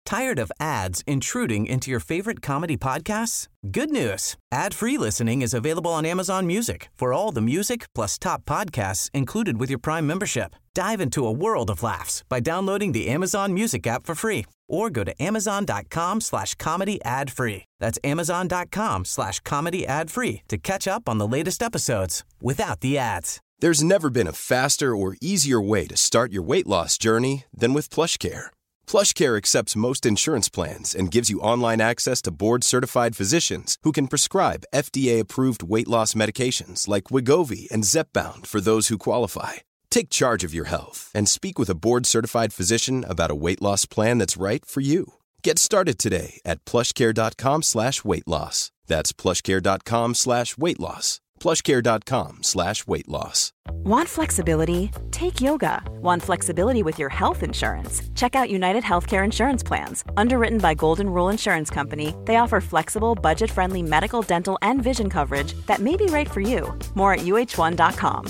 Tired of ads intruding into your favorite comedy podcasts? Good news. Ad-free listening is available on Amazon Music for all the music plus top podcasts included with your Prime membership. Dive into a world of laughs by downloading the Amazon Music app for free or go to amazon.com/comedy ad-free. That's amazon.com/comedy ad-free to catch up on the latest episodes without the ads. There's never been a faster or easier way to start your weight loss journey than with PlushCare. PlushCare accepts most insurance plans and gives you online access to board-certified physicians who can prescribe FDA-approved weight loss medications like Wegovy and Zepbound for those who qualify. Take charge of your health and speak with a board-certified physician about a weight loss plan that's right for you. Get started today at plushcare.com/weightloss. That's plushcare.com/weightloss. plushcare.com/weightloss. Want flexibility? Take yoga. Want flexibility with your health insurance? Check out United Healthcare Insurance Plans. Underwritten by Golden Rule Insurance Company, they offer flexible, budget-friendly medical, dental, and vision coverage that may be right for you. More at uh1.com.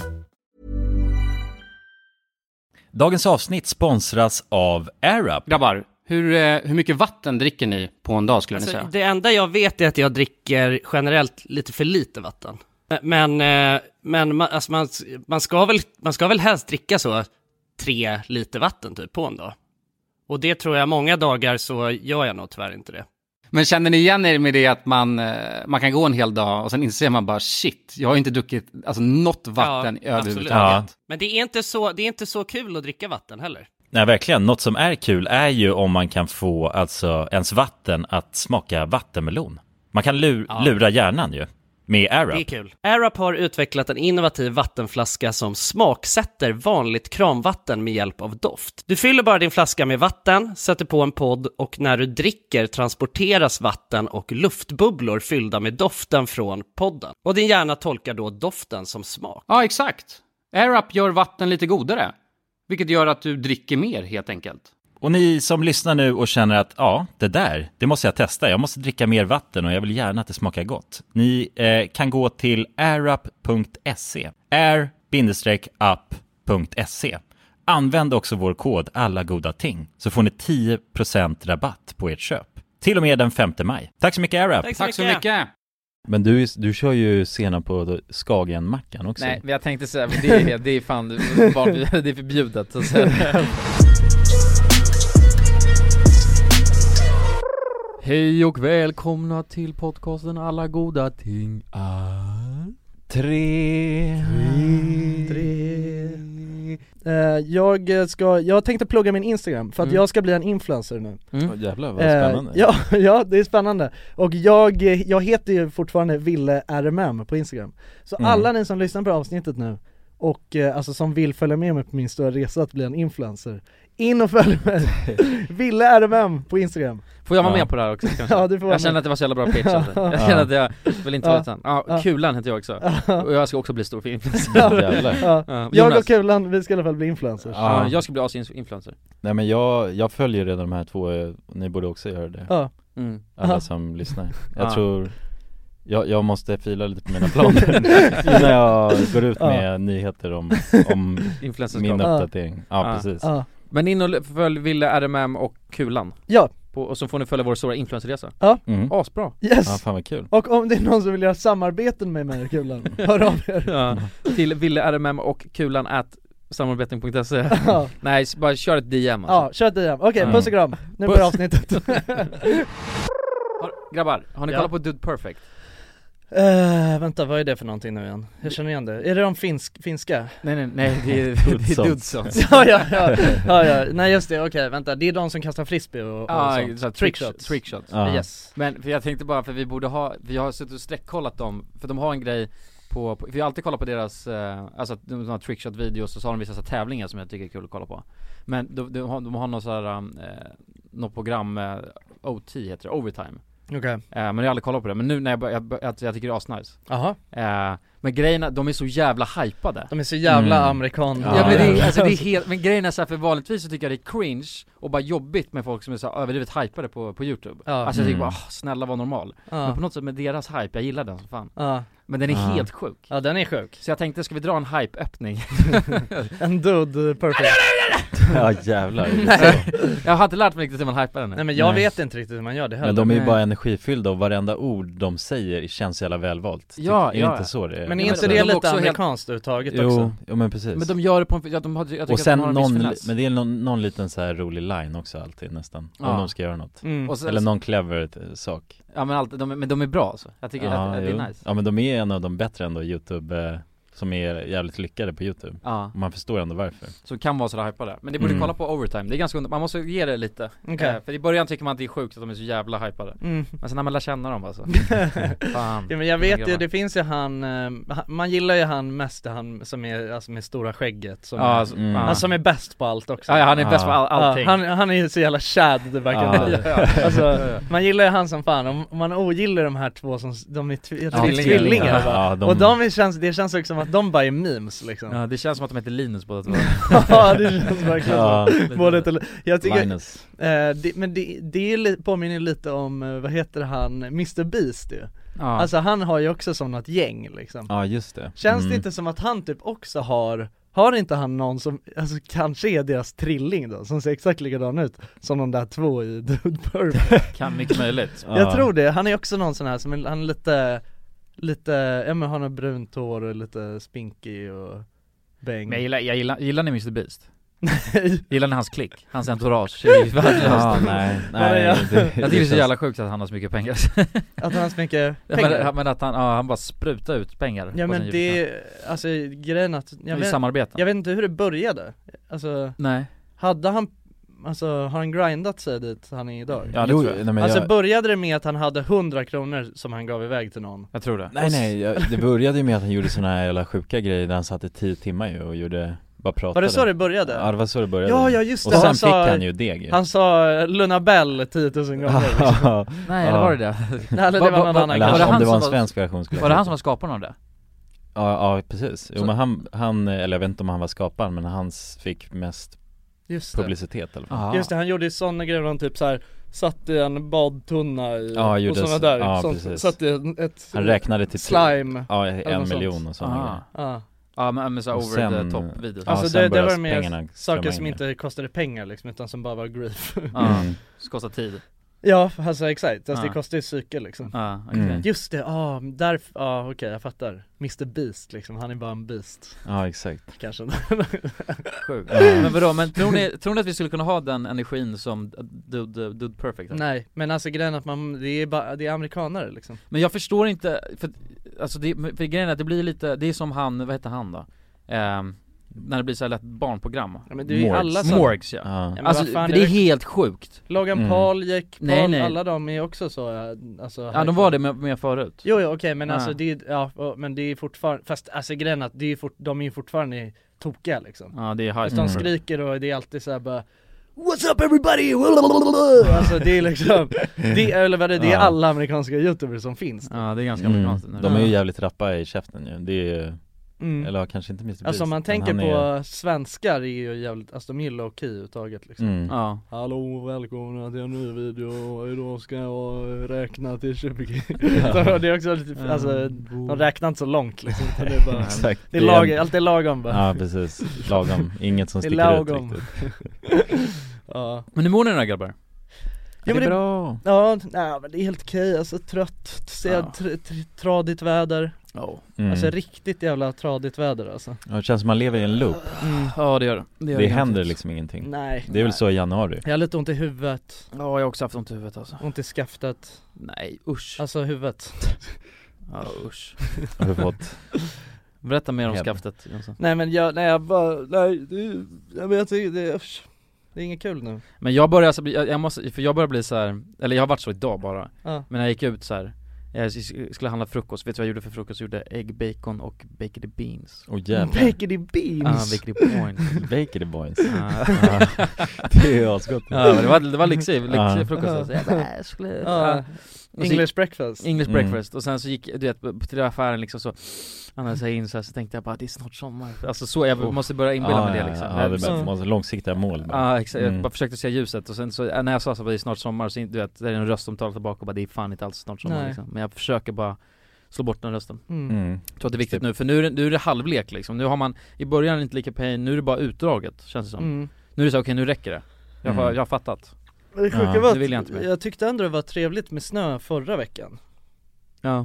Dagens avsnitt sponsras av AirUp. Grabbar, hur mycket vatten dricker ni på en dag skulle ni säga? Det enda jag vet är att jag dricker generellt lite för lite vatten. Men man ska väl helst dricka så 3 liter vatten typ på en dag. Och det tror jag många dagar så gör jag nog tyvärr inte det. Men känner ni igen er med det att man kan gå en hel dag och sen inser man bara shit, jag har inte druckit alltså något vatten överhuvudtaget. Ja. Men det är inte så kul att dricka vatten heller. Nej, verkligen. Något som är kul är ju om man kan få alltså ens vatten att smaka vattenmelon. Man kan lura hjärnan ju med AirUp. Det är kul. AirUp har utvecklat en innovativ vattenflaska som smaksätter vanligt kranvatten med hjälp av doft. Du fyller bara din flaska med vatten, sätter på en podd och när du dricker transporteras vatten och luftbubblor fyllda med doften från podden. Och din hjärna tolkar då doften som smak. Ja, exakt. AirUp gör vatten lite godare, vilket gör att du dricker mer helt enkelt. Och ni som lyssnar nu och känner att det måste jag testa. Jag måste dricka mer vatten och jag vill gärna att det smakar gott. Ni kan gå till airup.se. air-up.se. Använd också vår kod alla goda ting så får ni 10% rabatt på ert köp. Till och med den 5 maj. Tack så mycket AirUp. Tack så mycket. Men du kör ju senare på Skagenmackan också. Nej, men jag tänkte säga det är fan det är förbjudet så. Hej och välkomna till podcasten Alla goda ting är 3. Jag tänkte plugga min Instagram för att jag ska bli en influencer nu. Jävlar vad spännande. Ja, det är spännande. Och jag heter ju fortfarande Ville RMM på Instagram. Så alla ni som lyssnar på avsnittet nu och alltså som vill följa med mig på min stora resa att bli en influencer, in och följ mig. Ville RMM på Instagram. Får jag vara med på det här också kanske? Ja, du får jag känner att det var så jävla bra pitch alltså. Jag känner att jag vill inte vara utan. Kulan heter jag också. Och jag ska också bli stor för influencer. Jag och Kulan, vi ska i alla fall bli influencers. Jag ska bli influencer. Nej, men jag följer redan de här 2. Ni borde också göra det. Alla som lyssnar. Jag tror jag måste fila lite på mina planer när jag går ut med nyheter om min uppdatering. Precis. Men in och följ Ville RMM och Kulan. Ja. Och så får ni följa vår stora influencerresa. Asbra. Yes. Ja, fan vad kul. Och om det är någon som vill göra samarbeten med mig och Kulan, hör av er. Till Ville RMM och Kulan @samarbeten.se. Nej, bara kör ett DM alltså. Ja, kör ett DM. Okej, puss och kram. Nu börjar avsnittet. Grabbar, har ni kollat på Dude Perfect? Vänta, vad är det för någonting nu igen? Jag känner igen det. Är det de finska? Nej, det är Dudesons. Ja. Nej, just det, okej, vänta. Det är de som kastar frisbee och sånt. Trickshots. Yes. Men för jag tänkte bara, för vi har suttit och sträckkollat dem, för de har en grej på vi har alltid kollat på deras alltså de har trickshot-videos och så har de vissa så tävlingar som jag tycker är kul att kolla på. Men de har något så här något program OT heter det, Overtime. Okay. Men jag har aldrig kollat på det. Men nu när jag tycker det är asnice. Men grejerna, de är så jävla hypade. De är så jävla amerikan. Ja, men det är helt, men grejen är så här, för vanligtvis så tycker jag det är cringe och bara jobbigt med folk som är så överdrivet hypade på YouTube. Alltså jag tycker bara, snälla var normal. Men på något sätt med deras hype, jag gillar den som fan. Men den är helt sjuk. Ja, den är sjuk. Så jag tänkte, ska vi dra en hype-öppning? En dude, perfect. Ja, jävlar. Jag har inte lärt mig riktigt hur man hypar den. Nej, men jag vet inte riktigt hur man gör det heller. Men de är ju bara energifyllda och varenda ord de säger känns jävla välvalt. Ja, är inte så det är. Men är inte det lite amerikanskt övertaget också? Jo, men precis. Men de gör det på en, jag tycker och sen att de har en viss men det är någon liten så här rolig line också alltid nästan. Om de ska göra något. Och sen, eller någon clever sak. Ja, men men de är bra alltså. Jag tycker att det är nice. Ja, men de är en av de bättre ändå YouTube som är jävligt lyckade på YouTube. Och man förstår ändå varför. Så det kan vara sådär hypade. Men det borde kolla på Overtime. Det är ganska man måste ge det lite. För i början tycker man att det är sjukt att de är så jävla hypade. Men sen när man lär känna dem alltså. Fan. Ja, men jag vet ju, det finns ju man gillar ju han mest, han som är alltså med stora skägget som han som är bäst på allt också. Ja, han är bäst på allting. Han är ju så jävla chad det verkar. Alltså man gillar ju han som fan. Och man ogillar de här två som de är tvillingar. Och det känns också som att de bara är memes liksom. Ja, det känns som att de heter Linus båda två. Ja, det känns verkligen så. Jag tycker men det är påminner lite om vad heter han, Mr. Beast ju. Alltså han har ju också som något gäng liksom. Ja, just det. Känns det inte som att han typ också har inte han någon som alltså kanske är deras trilling då, som ser exakt likadan ut som de där två i Dude Perfect? Kan mycket möjligt. Jag tror det. Han är också någon sån här som han är lite ja, men han har brunt hår och lite spinkig och bäng. Men jag gillar ni Mr. Beast? Nej. Gillar ni hans klick? Hans entourage? Nej. Jag tycker det är så jävla sjukt att han har så mycket pengar. Att han har så mycket pengar? Men att han bara sprutar ut pengar. Ja, men det alltså grejen att jag vet inte hur det började. Alltså nej. Hade han har han grindat sig dit han är idag? Ja, började det med att han hade 100 kronor som han gav iväg till någon? Jag tror det. Det började ju med att han gjorde såna här jävla sjuka grejer där han satt i 10 timmar ju och gjorde bara pratade. Var det så det började? Ja, det var så det började. Ja, just och det. sen fick han ju deg. Han sa Luna Bell 10 000 gånger. Liksom. Nej, eller var det det? Nej, det var någon annan. Eller om det var en svensk version. Var det han som var skaparen av det? Ja, precis. Jo, men han eller jag vet inte om han var skaparen, men han fick mest publicitet i alla fall. Just det, han gjorde ju sådana grejer, han typ så här satt i en badtunna och sådana där. Satt i han räknade till slime. Ja, 1 miljon och sådana grejer. Ja, men så over the top video. Alltså det var mer saker som inte kostade pengar liksom, utan som bara var grief. Så kostar tid. Ja, alltså exakt. Alltså det kostar ju psyke liksom. Okay. Just det, okej, jag fattar. Mr. Beast liksom, han är bara en beast. Ja, exakt. Kanske. Sjukt. Men vadå, men tror ni att vi skulle kunna ha den energin som Dude Perfect? Nej, men alltså grejen att det är amerikanare liksom. Men jag förstår inte, för grejen är att det blir lite, det är som han, vad heter han då? När det blir så här lätt barnprogram. Ja, men det är ju alla Morgs, ja. Alltså, det är helt sjukt. Logan Paul, Jack Paul, nej. Alla de är också så alltså, ja, de var det med förut. Jo, okej, men alltså men det är fortfarande, fast alltså grejen att de är ju fortfarande tokiga liksom. Ja, det är high. De skriker och det är alltid så här bara what's up everybody? Alltså det är liksom det är alla amerikanska YouTubers som finns. Ja, det är ganska amerikanskt. De är ju jävligt rappa i käften ju. Det är eller kanske inte Mr. Beast. Alltså om man tänker på svenskar är ju jävligt, alltså de är low-key uttaget liksom. Hallå, välkomna till en ny video. Idag ska jag räkna till 20. Så det är också lite, alltså de räknar inte så långt liksom. Det är bara, exakt. Det är allt är lagom bara. Ja, precis. Lagom. Inget som sticker ut riktigt. Ja. Men hur mår ni då, grabbar? Ja, men det är bra. Ja, men det är helt okej. Alltså trött, tradigt väder. Alltså riktigt jävla tradigt väder alltså. Ja, det känns som man lever i en loop. Ja, det gör det. Det händer liksom ingenting. Nej. Det är väl så i januari. Jag har lite ont i huvudet. Ja, jag har också haft ont i huvudet alltså. Ont i skaftet. Nej, usch. Alltså huvudet. Ja, usch. Har du fått? Berätta mer om skaftet. Nej, men jag vet inte, det är inget kul nu. Men jag börjar bli så här, eller jag har varit så idag bara. Men när jag gick ut så här, jag skulle handla frukost. Vet du vad jag gjorde för frukost? Jag gjorde ägg, bacon och baked beans. Baked beans? Baked points. Baked points. Det är asgott. Ja, men det var lyxig frukost alltså. English breakfast. English breakfast. Och sen så gick, du vet, till affären liksom så annars in så tänkte jag bara, det är snart sommar. Alltså så, jag måste börja inbilla mig det liksom. Ja, det måste långsiktiga mål. Ja, exakt. Jag bara försökte se ljuset. Och sen så, när jag sa så att det är snart sommar, så du vet, det är en röst som talar tillbaka och bara, det är fan inte alls snart sommar liksom. Men jag försöker bara slå bort den rösten. Jag tror att det är viktigt nu, för nu är det halvlek liksom. Nu har man, i början inte lika pain, nu är det bara utdraget, känns det som. Nu är det så, okej, nu räcker det. Jag har fattat. Det sjuka var det vill jag inte med. Jag tyckte ändå det var trevligt med snö förra veckan. Ja.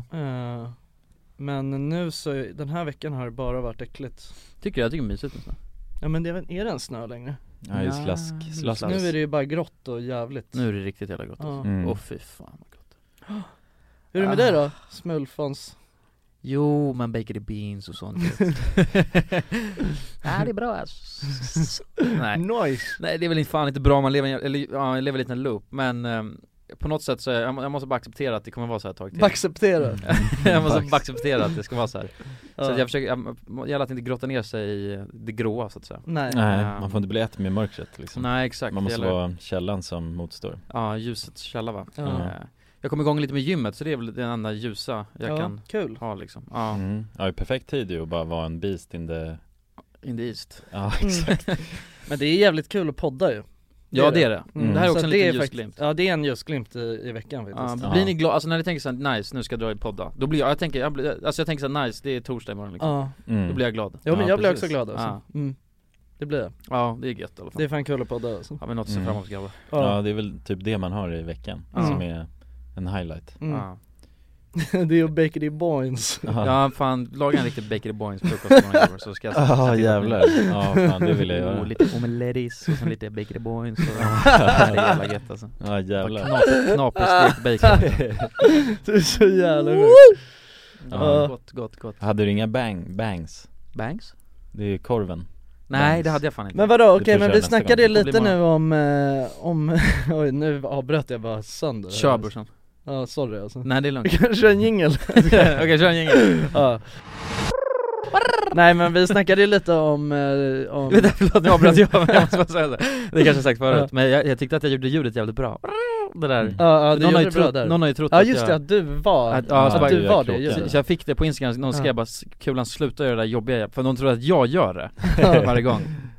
Men nu så, den här veckan har det bara varit äckligt. Jag tycker det är mysigt med snö. Ja, men är det en snö längre? Ja, det är slask. Nu är det ju bara grått och jävligt. Nu är det riktigt jävla gott. Åh fy fan vad gott. Hur är det med dig då, Smulfons? Jo, man bakade beans och sånt. Ja, det är bra. Nej. Nice. Nej, det är väl fan inte bra om man lever en liten loop. Men på något sätt så jag måste bara acceptera att det kommer vara så här ett tag till. Acceptera? Jag måste bara acceptera att det ska vara så här. Så jag försöker, jag att inte grotta ner sig i det gråa så att säga. Nej, man får inte bli ett med mörkret liksom. Nej, exakt. Man måste vara källan som motstår. Ja, ljusets källa va. Jag kommer igång lite med gymmet, så det är väl den enda ljusa jag kan ha liksom. Ja, perfekt tid ju att bara vara en beast in the east. Ja, exakt. Men det är jävligt kul att podda ju. Ja, det är det. Det här är också en liten ljusglimt. Ja, det är en ljusglimt i veckan faktiskt. Blir ni glada, alltså när ni tänker såhär, nice, nu ska jag dra i podda. Då blir jag tänker såhär, nice, det är torsdag imorgon liksom. Då blir jag glad. Ja, men jag blir också glad alltså. Det blir jag. Ja, det är gött i alla fall. Det är fan kul att podda alltså. Ja, men något att se fram emot grabbar. Ja, det är väl typ det man har i veckan som är en highlight. Det är ju Bakery Boys. Ja, fan, laga en riktig Bakery Boys frukost så ska jag ja, jävlar. Ja, fan, det vill jag göra. Lite omeletis och sen lite Bakery Boys och det är jävla gött alltså. Ja, jävlar. Knaprig stekt bacon. Det är så jävla sjukt. Ja, gott. Hade du inga bangs? Bangs? Det är korven. Nej, det hade jag fan inte. Men vadå, okej, men vi snackade lite nu om oj, nu avbröt jag bara sönder. Kör brorsan. Ja, sorry alltså. Nej, det är lugnt. Vi kan köra en jingle. Okej, kör en jingle. Ja. Nej, men vi snackade ju lite om förlåt, nu avbröt jag, men jag måste bara säga det. Det kanske sagt förut, men jag tyckte att jag gjorde ljudet jävligt bra. Det där. Ja, det gjorde bra där. Någon har ju trott att just det, att du var du var det. Så jag fick det på Instagram, någon skrev bara, Kulan, sluta göra det där jobbiga, för någon tror att jag gör det varje gång.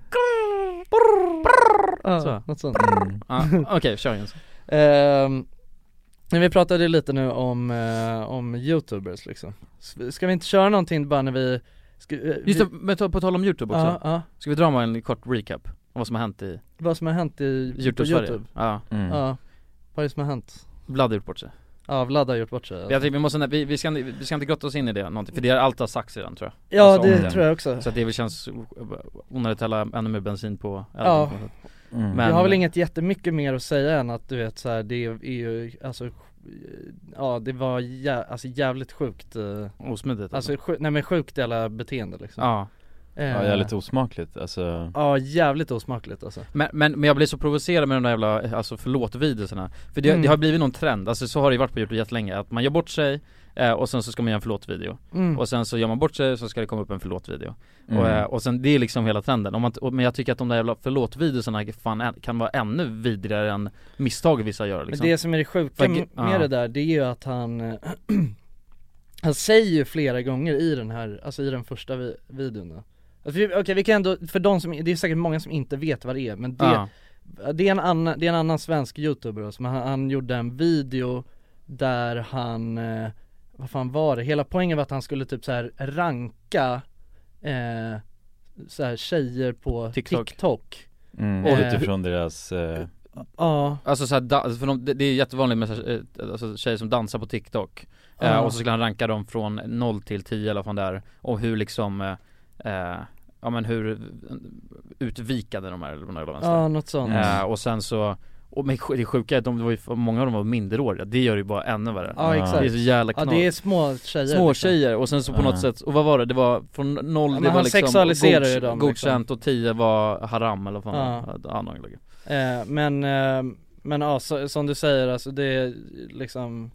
Så. Något sånt. Okej, kör igen. Men vi pratade lite nu om YouTubers liksom. Ska vi inte köra någonting bara när vi just det, men på tal om YouTube också. Ska vi dra med en kort recap om vad som har hänt i YouTube? Ja. Vad är det som har hänt? Vlad har gjort bort sig. Ja, Vlad har gjort bort sig. Jag tycker vi ska inte grotta oss in i det någonting, för det är allt har sagt redan, tror jag. Ja, alltså, det tror jag också. Så att det väl känns onödigt att hälla ännu mer bensin på elden. Ja. Men jag har väl inget jättemycket mer att säga än att du vet så här, det är ju alltså det var jävligt sjukt osmidigt alltså nej men sjukt jävla beteende liksom. Ja. Jävligt osmakligt alltså. Ja, jävligt osmakligt alltså. Men jag blir så provocerad med de där jävla förlåt-videorna. För det har blivit någon trend, alltså så har det ju varit på YouTube jättelänge, att man gör bort sig och sen så ska man göra en förlåt-video. Och sen så gör man bort sig, så ska det komma upp en förlåt-video. Och sen det är liksom hela trenden. Men jag tycker att de där jävla förlåt-videorna kan vara ännu vidrigare än misstag vissa gör liksom. Men det som är det sjuka med det där, det är ju att han säger ju flera gånger i den här, alltså i den första videon då. Okej, vi kan ändå, för de som, det är säkert många som inte vet vad det är, men det är en annan svensk YouTuber som han gjorde en video där han vad fan var det? Hela poängen var att han skulle typ så här ranka så här tjejer på TikTok. Och utifrån deras alltså så här, för det är jättevanligt med alltså tjejer som dansar på TikTok. Och så skulle han ranka dem från 0 till 10 eller från där, och hur liksom men hur utvikade de är eller ja, något sånt. Och sen så, och men det sjuka är att många av dem var minderåriga. Det gör ju bara ännu värre. Ja, exakt. Det är så jävla knall. Ja, det är små tjejer och sen så på något sätt, och vad var det? Det var från 0, det var liksom godkänt och 10 var haram eller vad men ja, som du säger, alltså det är liksom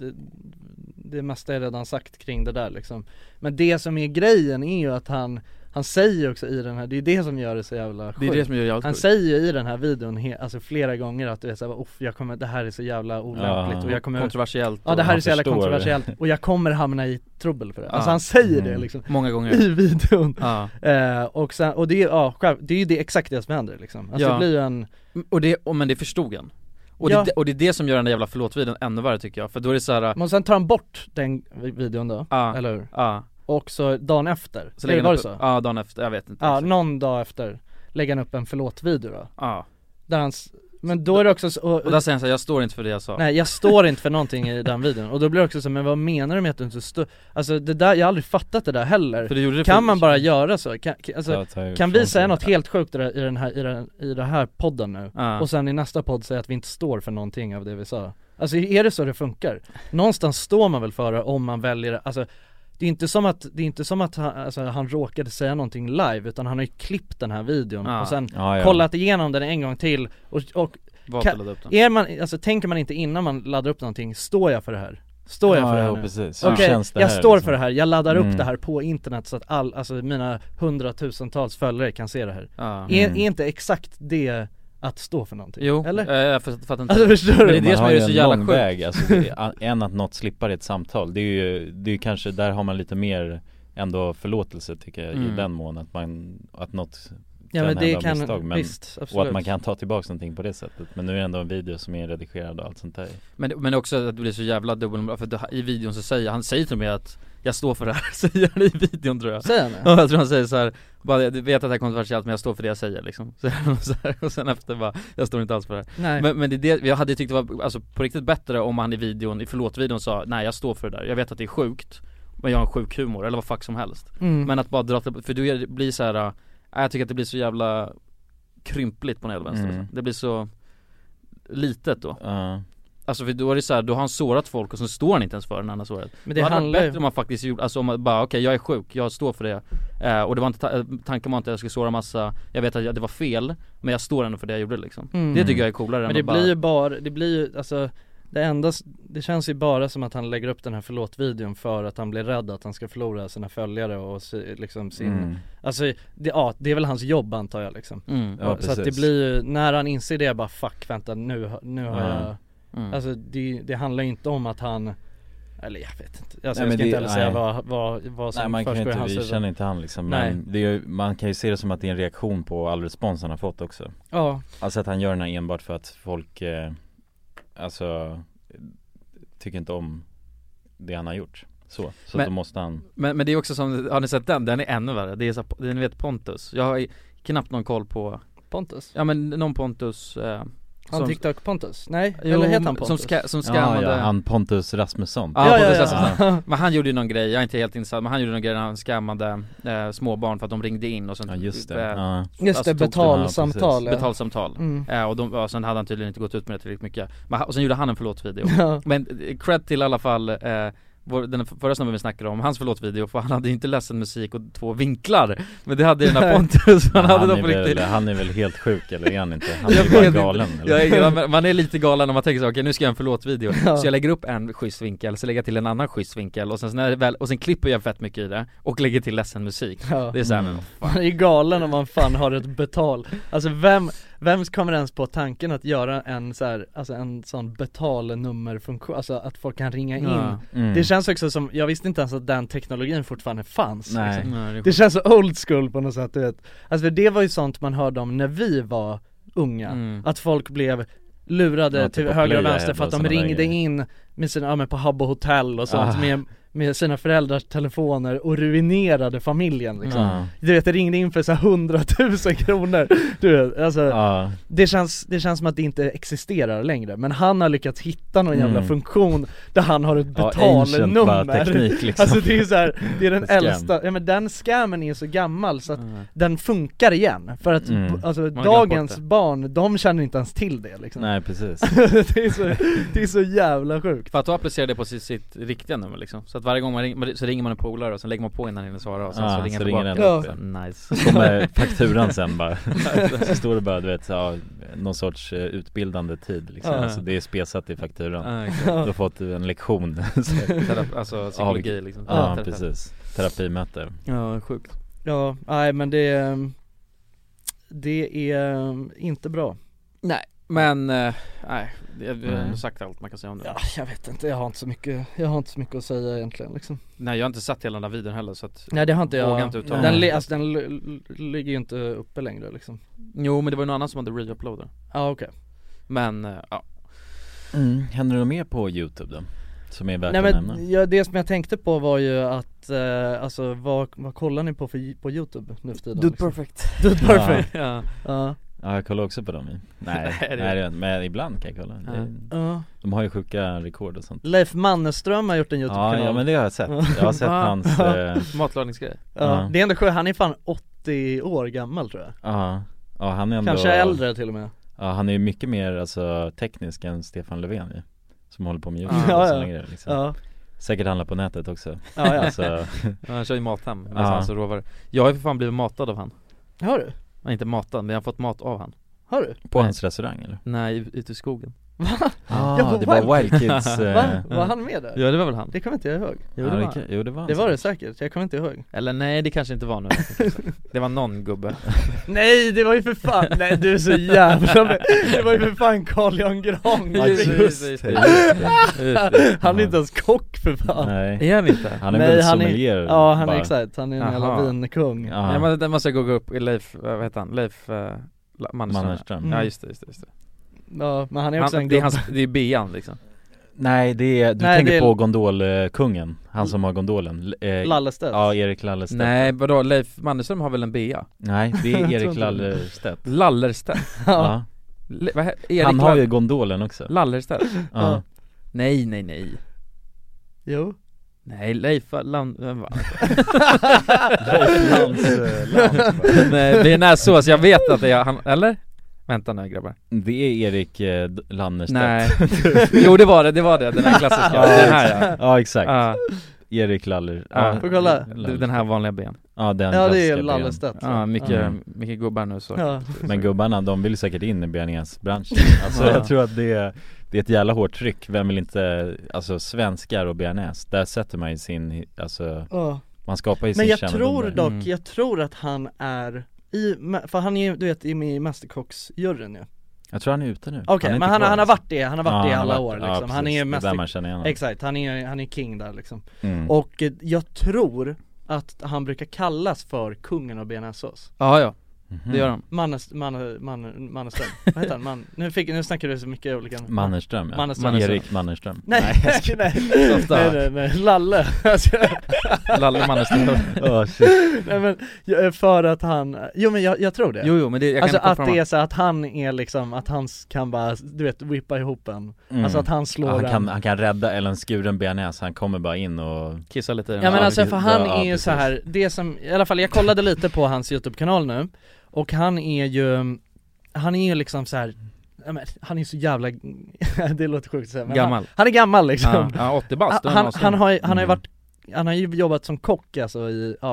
det mesta är redan sagt kring det där liksom. Men det som är grejen är ju att han han säger också i den här, det är det som gör det så jävla sjukt. Det är det som gör det jävla Han sjukt. säger ju i den här videon alltså flera gånger att det är såhär, det här är så jävla olämpligt och jag kommer kontroversiellt. Ja, det här är så jävla förstår kontroversiellt och jag kommer hamna i trubbel för det. Alltså han säger det liksom många gånger i videon. Och sen, och det är det är ju det exakt det som händer liksom. Alltså det blir ju en men det förstod han. Och det är det som gör den där jävla förlåt-videon ännu värre tycker jag. För då är det så här. Men sen tar han bort den videon då, eller hur? Och så dagen efter, så lägger var han det upp, så? Ja, dagen efter, jag vet inte. Ja, någon dag efter lägger han upp en förlåt-video då. Ja. Där han, men då är det också så, och där säger han så här, jag står inte för det jag sa. Nej, jag står inte för någonting i den videon. Och då blir det också så, men vad menar du med att du inte står? Alltså det där, jag har aldrig fattat det där heller. För det gjorde det kan man bara göra så? Kan vi säga något helt sjukt i det här podden nu? Och sen i nästa podd säga att vi inte står för någonting av det vi sa? Alltså är det så det funkar? Någonstans står man väl för det om man väljer, alltså det är inte som att han råkade säga någonting live, utan han har ju klippt den här videon och sen kollat igenom den en gång till och tänker man inte innan man laddar upp någonting, står jag för det här? Står jag för det här nu? Precis. Okej, jag står liksom för det här, jag laddar upp det här på internet så att mina 100,000-tals följare kan se det här. Är inte exakt det att stå för någonting? Jo, eller? Jag fattar inte. Alltså förstår du? Men det är det som är så jävla sjukt väg, alltså, än att något slippar i ett samtal. Det är ju kanske, där har man lite mer ändå förlåtelse tycker jag, i den mån att något men det kan misstag, men, visst, och att man kan ta tillbaka någonting på det sättet. Men nu är det ändå en video som är redigerad och allt sånt där. Men också att det blir så jävla dubbelmoral, för i videon så säger han till mig att jag står för det här, säger han i videon tror jag. Säger han? Ja, jag tror han säger så här, bara du vet att det är kontroversiellt men jag står för det jag säger liksom. Så här, och sen efter bara, jag står inte alls för det här. Nej. Men det är det, jag hade tyckt det var alltså, på riktigt bättre om han i videon, i förlåt-videon sa, nej jag står för det där, jag vet att det är sjukt, men jag har en sjuk humor, eller vad fuck som helst. Men att bara dra, för du blir så här, jag tycker att det blir så jävla krympligt på den jävla vänster. Det blir så litet då. Alltså för då är det så här, då har han sårat folk och så står han inte ens för den andra såret. Men det hade varit bättre om man faktiskt gjorde, alltså om man bara okej, jag är sjuk, jag står för det. Och det var inte tanken var inte att jag skulle såra massa, jag vet att det var fel, men jag står ändå för det jag gjorde liksom. Det tycker jag är coolare. Men det blir ju alltså det känns ju bara som att han lägger upp den här förlåt-videon för att han blir rädd att han ska förlora sina följare och liksom sin alltså det är väl hans jobb antar jag liksom. Så att det blir ju, när han inser det, bara fuck, vänta nu har jag alltså det handlar ju inte om att han, eller jag vet inte, alltså jag ska inte heller säga vad som man först går i hans huvud. Vi känner inte han liksom. Men det är, man kan ju se det som att det är en reaktion på all respons han har fått också. Alltså att han gör den här enbart för att folk alltså tycker inte om det han har gjort. Så men, då måste han. Men det är också som, har ni sett den är ännu värre. Det är så, ni vet Pontus. Jag har knappt någon koll på Pontus. Ja men någon Pontus han TikTok Pontus? Nej, eller heter han Pontus? Som skammade han Pontus Rasmusson. Pontus Rasmusson. Men han gjorde ju någon grej, jag är inte helt insatt, men han gjorde någon grej när han skammade småbarn för att de ringde in och sen just det. Just det, betalsamtal. Betalsamtal. Och sen hade han tydligen inte gått ut med det tillräckligt mycket. Och sen gjorde han en förlåt-video. Men cred till i alla fall den förra snubben vi snackade om, hans förlåt-video, för han hade ju inte ledsen musik och 2 vinklar. Men det hade ju den här Pontus. Han är väl helt sjuk, eller är han inte? Han är bara galen eller? Man är lite galen när man tänker så, okej, nu ska jag en förlåt-video. Så jag lägger upp en schysst vinkel, så lägger jag till en annan schysst vinkel, och sen klipper jag fett mycket i det och lägger till ledsen musik. Det är såhär, man är galen om man fan har ett betal. Alltså vem kommer ens på tanken att göra en sån betalnummerfunktion, alltså att folk kan ringa in. Det känns också som, jag visste inte ens att den teknologin fortfarande fanns. Liksom. Det känns så old school på något sätt, du vet. Alltså för det var ju sånt man hörde om när vi var unga, att folk blev lurade till höger och vänster för att de ringde in med sina, på Habbo Hotel och sånt med sina föräldrars telefoner och ruinerade familjen liksom. Du vet, det ringde in för så 100 000 kronor. Du vet, alltså det känns som att det inte existerar längre, men han har lyckats hitta någon jävla funktion där han har ett betalnummer. Teknik, liksom. Alltså det är så här, det är den äldsta, men den scammen är så gammal så att den funkar igen, för att alltså dagens barn, de känner inte ens till det liksom. Nej, precis. det är så jävla sjukt. För att applicera det på sitt riktiga nummer liksom. Så att varje gång man ringer, så ringer man en polare och sen lägger man på innan den svarar och sen så ringer den tillbaka. Nice. Så kommer fakturan sen bara. Så står det bara, du vet, någon sorts utbildande tid liksom. Alltså det är spesat i fakturan. Du har fått en lektion. Alltså psykologi liksom. Precis. Terapimöte. Ja, sjukt. Ja, nej men det är inte bra. Nej, men nej, jag har sagt allt man kan säga om det. Ja, jag vet inte, jag har inte så mycket att säga egentligen liksom. Nej, jag har inte sett hela den där videon heller så att nej, det har inte jag. Inte den ligger ju inte uppe längre liksom. Jo, men det var ju någon annan som hade re-uploadat. Ja, okej. Men ja. Händer det något mer på YouTube då? Som är värt att nämna? Ja, det som jag tänkte på var ju att alltså vad kollar ni på YouTube nu för tiden? Dude Perfect. Dude Perfect. Ja. Ja, jag kollar också på dem. Nej, men ibland kan jag kolla. De har ju sjuka rekord och sånt. Leif Mannerström har gjort en YouTube-kanal. Ja, men det har jag sett. Jag har sett hans matlagningsgrej. Ja, det är ändå sjukt. Han är fan 80 år gammal tror jag. Ja, han är ändå kanske äldre till och med. Ja, han är ju mycket mer alltså teknisk än Stefan Löfven ju, som håller på med YouTube och sådana grejer liksom. Ja. Säkert handlar på nätet också. Ja. Alltså. Han kör ju Mathem med hans råvaror. Jag har ju för fan blivit matad av han. Har du? Nej, inte matad, men jag har fått mat av han. Har du? På hans restaurang eller? Nej, ute i skogen. Va? Det var Wild Kids. Var han med där? Ja, det var väl han. Det kommer inte jag ihåg. Jo, det var han. Det var det säkert, jag kommer inte ihåg. Eller nej, det kanske inte var nu. Det var någon gubbe. Nej, det var ju för fan. Nej, du är så jävla. Det var ju för fan Carl Jan Gran. Han är inte ens kock för fan. Nej. Är han inte? Han är väl sommelier. Ja, han är exakt. Han är en jävla vinkung. Ja, men det måste jag gå upp i Leif, vad heter han? Leif Mannerström. Ja, just det. Ja, men han är också det är Bean liksom. Nej, du tänker på gondolkungen. Han som har gondolen. Lallestedt. Ja, Erik Lallestedt. Nej, vadå? Leif Mannerström har väl en Bea? Nej, det är Erik Lallestedt. Lallerstedt? Ja. Han har ju gondolen också. Lallerstedt? Ja. Nej. Jo. Nej, Leif Land... Nej, det är närsås, jag vet att det är han, eller? Vänta nu grabbar. Det är Erik Lannerstedt. Nej. Jo, det var det, den här klassiska. Den här ja, exakt. Erik Laller. Får kolla. Den här vanliga ben. Ja, det är Lallestedt. Ja, mycket gubbar nu så. Ja. Men gubbarna, de vill säkert in i bearnaisebranschen. Alltså jag tror att det är ett jävla hårt tryck. Vem vill inte, alltså svenskar och bearnaise, där sätter man ju sin, alltså man skapar ju sin kännedom. Men jag tror dock, jag tror att han är för han är ju, du vet, i Mästerkocksjuryn ju. Jag tror han är ute nu. Okej, men han har varit det, i alla år liksom. Ja, han är ju där man känner igen. Exakt, han är king där liksom. Och jag tror att han brukar kallas för kungen av bearnaisesås. Ja. Det gör han. Mannerström. Vad heter han? Nu snackar du så mycket olika. Mannerström, ja. Erik Mannerström. Nej. Lalle. Lalle Mannerström. Nej, men för att han, men jag tror det. Jo, men det jag alltså kan att det är så att han är liksom, att han kan bara, du vet, whippa ihop en. Alltså att han slår han kan rädda eller en skuren bearnaise. Han kommer bara in och kissa lite. Ja, men alltså för han är ju så här, det som i alla fall, jag kollade lite på hans YouTube-kanal nu. Och han är ju liksom så här, han är så jävla det låter sjukt att säga, men gammal. Han är gammal liksom. Ja, 80 bast. Han har ju jobbat som kock alltså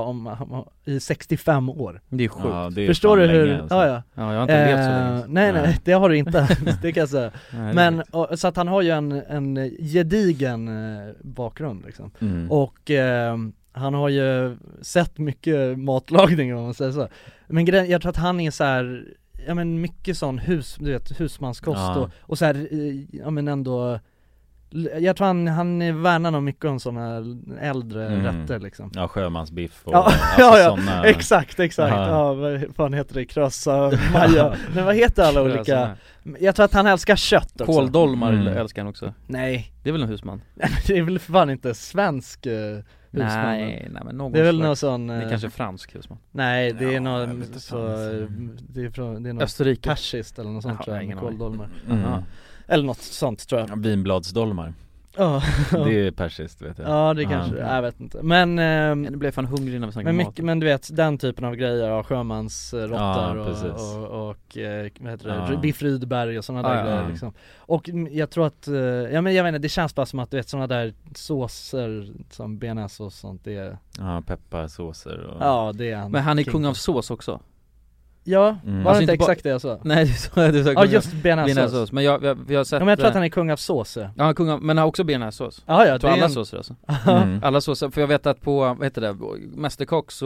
i 65 år. Det är sjukt. Ja, det är förstår du hur länge, alltså. Ja, jag har inte levt så länge. Nej, det har du inte. Det kan jag säga. Men så att han har ju en gedigen bakgrund liksom. Och han har ju sett mycket matlagning om man säger så. Men jag tror att han är så här, ja men mycket sån husmanskost och så här, ja men ändå, jag tror han värnar nog mycket om såna äldre rätter liksom. Ja, sjömansbiff och såna. Exakt. Ja, vad fan heter det? Krossa, maja. Men vad heter alla olika? Jag tror att han älskar kött också. Kåldolmar älskar han också. Nej. Det är väl en husman? Det är väl för fan inte svensk husman. Nej, men någon det är väl någon sån. Det är kanske fransk husman. Nej, det är någon så det är någon Österrike, persiskt eller något sånt tror jag. Kåldolmar. Eller något sånt tror jag. Vinbladsdolmar. Det är persiskt, vet jag. Ja, det kanske, jag vet inte. Men det blev fan hungrig när vi snackade mat. Men du vet, den typen av grejer, sjömansrottar och vad heter det? Biff Rydberg och sådana där grejer liksom. Och jag tror att, jag vet inte, det känns bara som att du vet sådana där såser som bearnaise och sånt, det är... Ja, pepparsåser och... Ja, det är han. Men han är kung av sås också. Ja, var det inte exakt det jag sa? Nej, du sa ja, just bearnaisesås. Men jag har sett... Ja, men jag tror att han är kung av sås. Ja, kung av, men har också bearnaisesås. Ja, det är alla såser alltså. Alla såser, för jag vet att på, vad heter det, Mästerkock så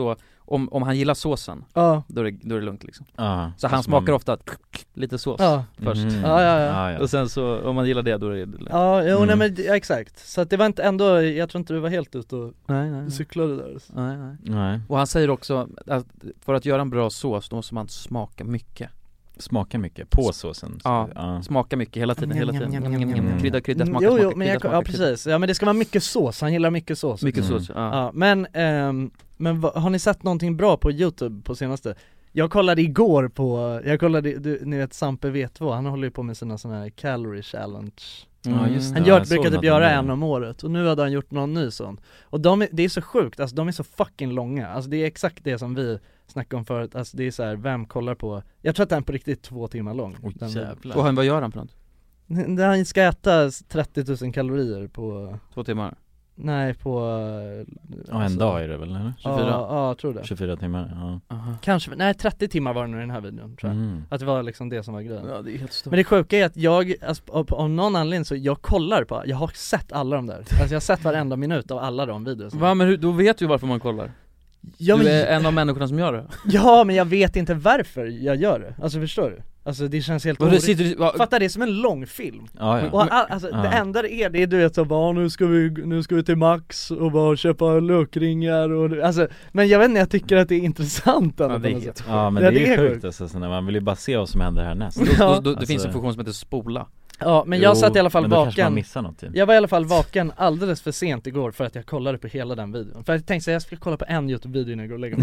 om han gillar såsen, då är det lugnt liksom. Så han smakar ofta lite sås först. Och sen så, om man gillar det, då är det lugnt. Nej men exakt. Så att det var inte ändå, jag tror inte du var helt ute och cyklade där. Nej. Och han säger också att för att göra en bra sås, då måste man smaka mycket. Smaka mycket på såsen. Smaka mycket hela tiden. Krydda, smaka, jo, smaka, men krydda, precis. Ja, men det ska vara mycket sås. Han gillar mycket sås. Mycket sås, men har ni sett någonting bra på YouTube på senaste? Jag kollade igår på, ni vet Sampe V2, han håller ju på med sina såna här calorie challenge. Han brukar typ göra en om året, och nu hade han gjort någon ny sån. Och det är så sjukt, alltså de är så fucking långa. Alltså det är exakt det som vi snackade om förut. Alltså det är så här, vem kollar på, jag tror att den är på riktigt 2 timmar lång. Och vad gör han på något? Han ska äta 30 000 kalorier på 2 timmar. Nej, på en dag är det väl, eller? 24? Ja, jag tror det. 24 timmar, Kanske, nej 30 timmar var det nu i den här videon, tror jag. Att det var liksom det som var grejen. Ja, det är helt stort. Men det sjuka är att jag, alltså, av någon anledning så jag kollar på, jag har sett alla de där. Alltså jag har sett varenda minut av alla de videos. Va, men då vet du varför man kollar. Ja, du är en av människorna som gör det. Ja, men jag vet inte varför jag gör det. Alltså förstår du? Alltså det känns helt fattar det som en lång film. Och det enda det är du vet så bara, nu ska vi till Max och bara köpa lökringar och alltså, men jag vet inte, jag tycker att det är intressant men det är sjukt alltså, när man vill ju bara se vad som händer härnäst. Det finns en funktion som heter spola. Ja, men jag satt i alla fall vaken. Jag var i alla fall vaken alldeles för sent igår för att jag kollade på hela den videon. För jag tänkte att jag skulle kolla på en YouTube-video innan jag går och lägger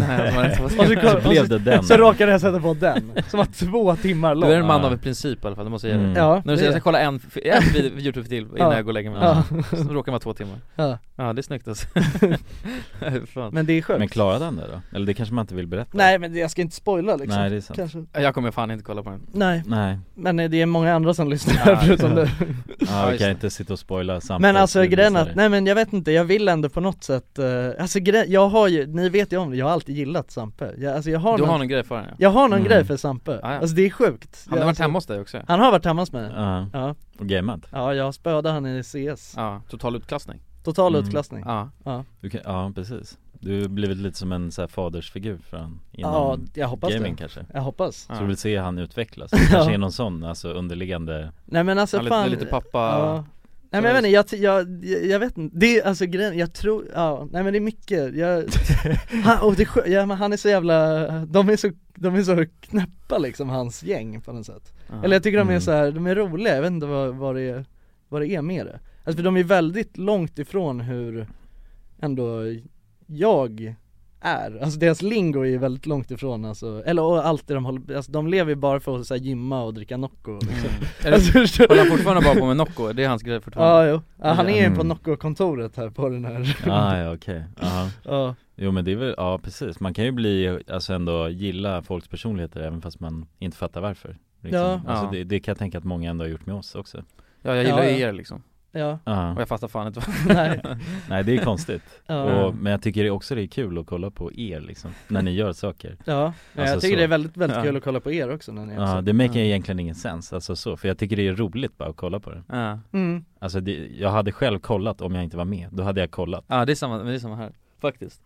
mig. Så råkade jag sätta på den som var 2 timmar lång. Du är en man av en princip i alla fall, det måste jag säga. Ja, när du säger jag ska kolla en YouTube till innan jag går och lägger mig. Så råkar man 2 timmar. Ja, det är snyggt alltså. Men det är sjukt. Men klarade den då? Eller det kanske man inte vill berätta. Nej, men jag ska inte spoila liksom. Nej, det är sant. Kanske. Jag kommer fan inte kolla på den. Nej. Men det är många andra som lyssnar förutom du. Vi kan inte sitta och spoila samtidigt. Men alltså grejen att, nej men jag vet inte, jag vill ändå på något sätt alltså jag har ju, ni vet ju om det, jag har alltid gillat Sampe. Du har någon grej för den, Jag har någon grej för Sampe. Alltså det är sjukt. Han har varit hemma hos dig också. Han har varit hemma hos mig. Ja. Och gameat. Ja, jag spöade han i CS. Ja, total utklassning. Utklassning. Ja, precis. Du har blivit lite som en så här fadersfigur för han inom jag hoppas gaming det. Kanske. Jag hoppas. Så du vill se han utvecklas. Kanske är någon sån, alltså underliggande. Nej men alltså fan lite pappa. Nej men jag vet inte, jag vet inte. Det är alltså grejen, jag tror, nej men det är mycket. Han är så jävla, de är så knäppa liksom, hans gäng på något sätt. Eller jag tycker de är så här, de är roliga, jag vet inte vad det är med det. Alltså för de är väldigt långt ifrån hur ändå jag är. Alltså deras lingo är väldigt långt ifrån alltså, eller och allt det de håller, alltså de lever ju bara för att så här, gymma och dricka Nocco liksom. Håller han fortfarande bara på med Nocco? Det är hans grej fortfarande. Han är ju på Nocco-kontoret här på den här. Okej. Jo men det är väl, precis. Man kan ju bli, alltså ändå gilla folks personligheter även fast man inte fattar varför liksom. Alltså det kan jag tänka att många ändå har gjort med oss också. Ja, jag gillar er liksom. Ja. Och jag fattar fan inte Nej, det är konstigt. Men jag tycker också det är kul att kolla på er liksom, när ni gör saker. Alltså jag tycker det är väldigt, väldigt kul att kolla på er också när ni gör det maker egentligen ingen sens, alltså så. För jag tycker det är roligt bara att kolla på det. Alltså jag hade själv kollat om jag inte var med. Då hade jag kollat. Ja, det är samma här, faktiskt.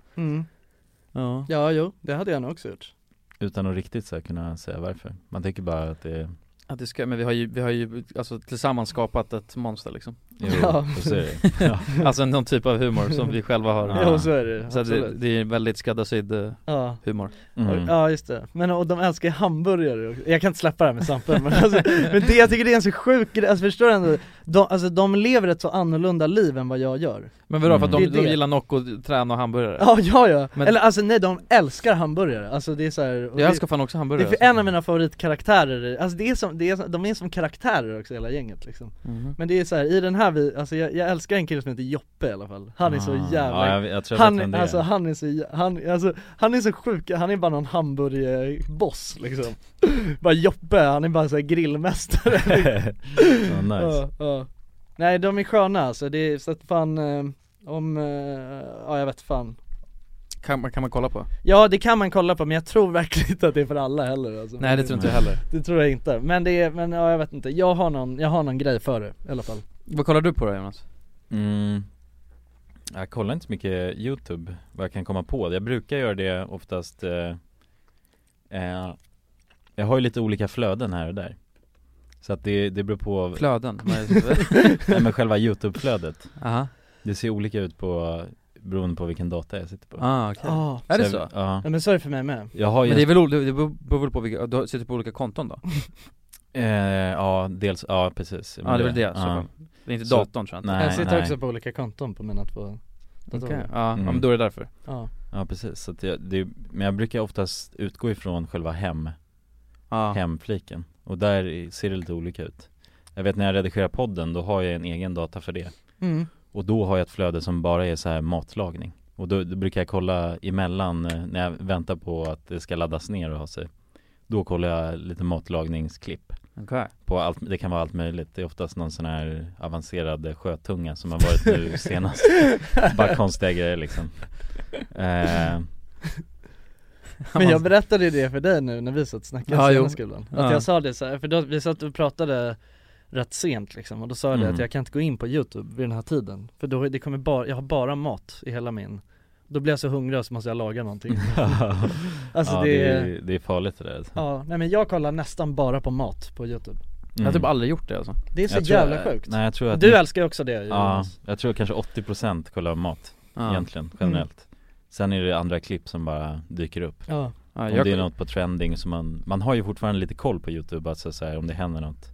Det hade jag nog också gjort. Utan att riktigt så kunna säga varför. Man tycker bara att det är... Att det ska, men vi har ju alltså tillsammans skapat ett monster liksom. Så är det. Alltså någon typ av humor som vi själva har. Ja, så är det. Så det är väldigt skräddarsydd humor. Ja, just det. Men och de älskar hamburgare. Jag kan inte släppa det här med Sampe, men det jag tycker det är en så sjuk, alltså förstår du ändå, de lever ett så annorlunda liv än vad jag gör. Men vadå, för att de gillar Nocco, träna och hamburgare? Ja. Men, eller alltså nej, de älskar hamburgare. Alltså det är så här, jag älskar fan också hamburgare. Det är en av mina favoritkaraktärer. Alltså de är som karaktärer också, hela gänget liksom. Men det är så här, i den här alltså jag älskar en kille som heter Joppe i alla fall. Han är så jävla jag tror han är så sjuk. Han är bara någon hamburgerboss liksom. Bara Joppe, han är bara så här grillmästare. Nice. Nej, de är sköna alltså. Det är så att fan jag vet fan. Kan man kolla på? Ja, det kan man kolla på, men jag tror verkligen inte att det är för alla heller alltså. Nej, det tror inte jag heller. Det tror jag inte. Men jag vet inte. Jag har någon grej för det i alla fall. Vad kollar du på då, Jonas? Jag kollar inte så mycket YouTube, vad jag kan komma på. Jag brukar göra det oftast. Jag har ju lite olika flöden här och där. Så att det beror på Flöden? Nej, men själva YouTube-flödet. Aha. Det ser olika ut beroende på vilken data jag sitter på. Okej. Är det så? Ja, men så är det för mig med. Jag har ju men det beror väl på vilka, du sitter på olika konton då? Ja, dels, ja precis. Ja, det är väl det, så det är inte så, datorn tror jag inte. Nej, jag sitter också på olika konton på mina 2 datorer. Okay. Ja, men då är det därför. Ja, precis. Så att men jag brukar oftast utgå ifrån själva hemfliken. Och där ser det lite olika ut. Jag vet när jag redigerar podden, då har jag en egen data för det. Och då har jag ett flöde som bara är så här matlagning. Och då brukar jag kolla emellan när jag väntar på att det ska laddas ner och ha sig. Då kollar jag lite matlagningsklipp. Okay. På allt, det kan vara allt möjligt. Det är oftast någon sån här avancerad sjötunga som har varit nu senast. Bara konstiga grejer liksom. Men jag berättade ju det för dig nu när vi satt och snackade senare skolan. Att jag sa det så här, för då, vi satt och pratade rätt sent liksom. Och då sa jag det att jag kan inte gå in på YouTube vid den här tiden. För då det kommer jag har bara mat i hela min. Då blir jag så hungrig och så måste jag laga någonting. Alltså det är farligt det där. Ja, nej men jag kollar nästan bara på mat på YouTube. Jag har typ aldrig gjort det alltså. Det är så jävla sjukt. Nej, jag tror att du älskar ju också det. Ja, jag tror kanske 80% kollar mat egentligen, generellt. Sen är det andra klipp som bara dyker upp. Om det är något på trending så man har ju fortfarande lite koll på YouTube, alltså så här, om det händer något.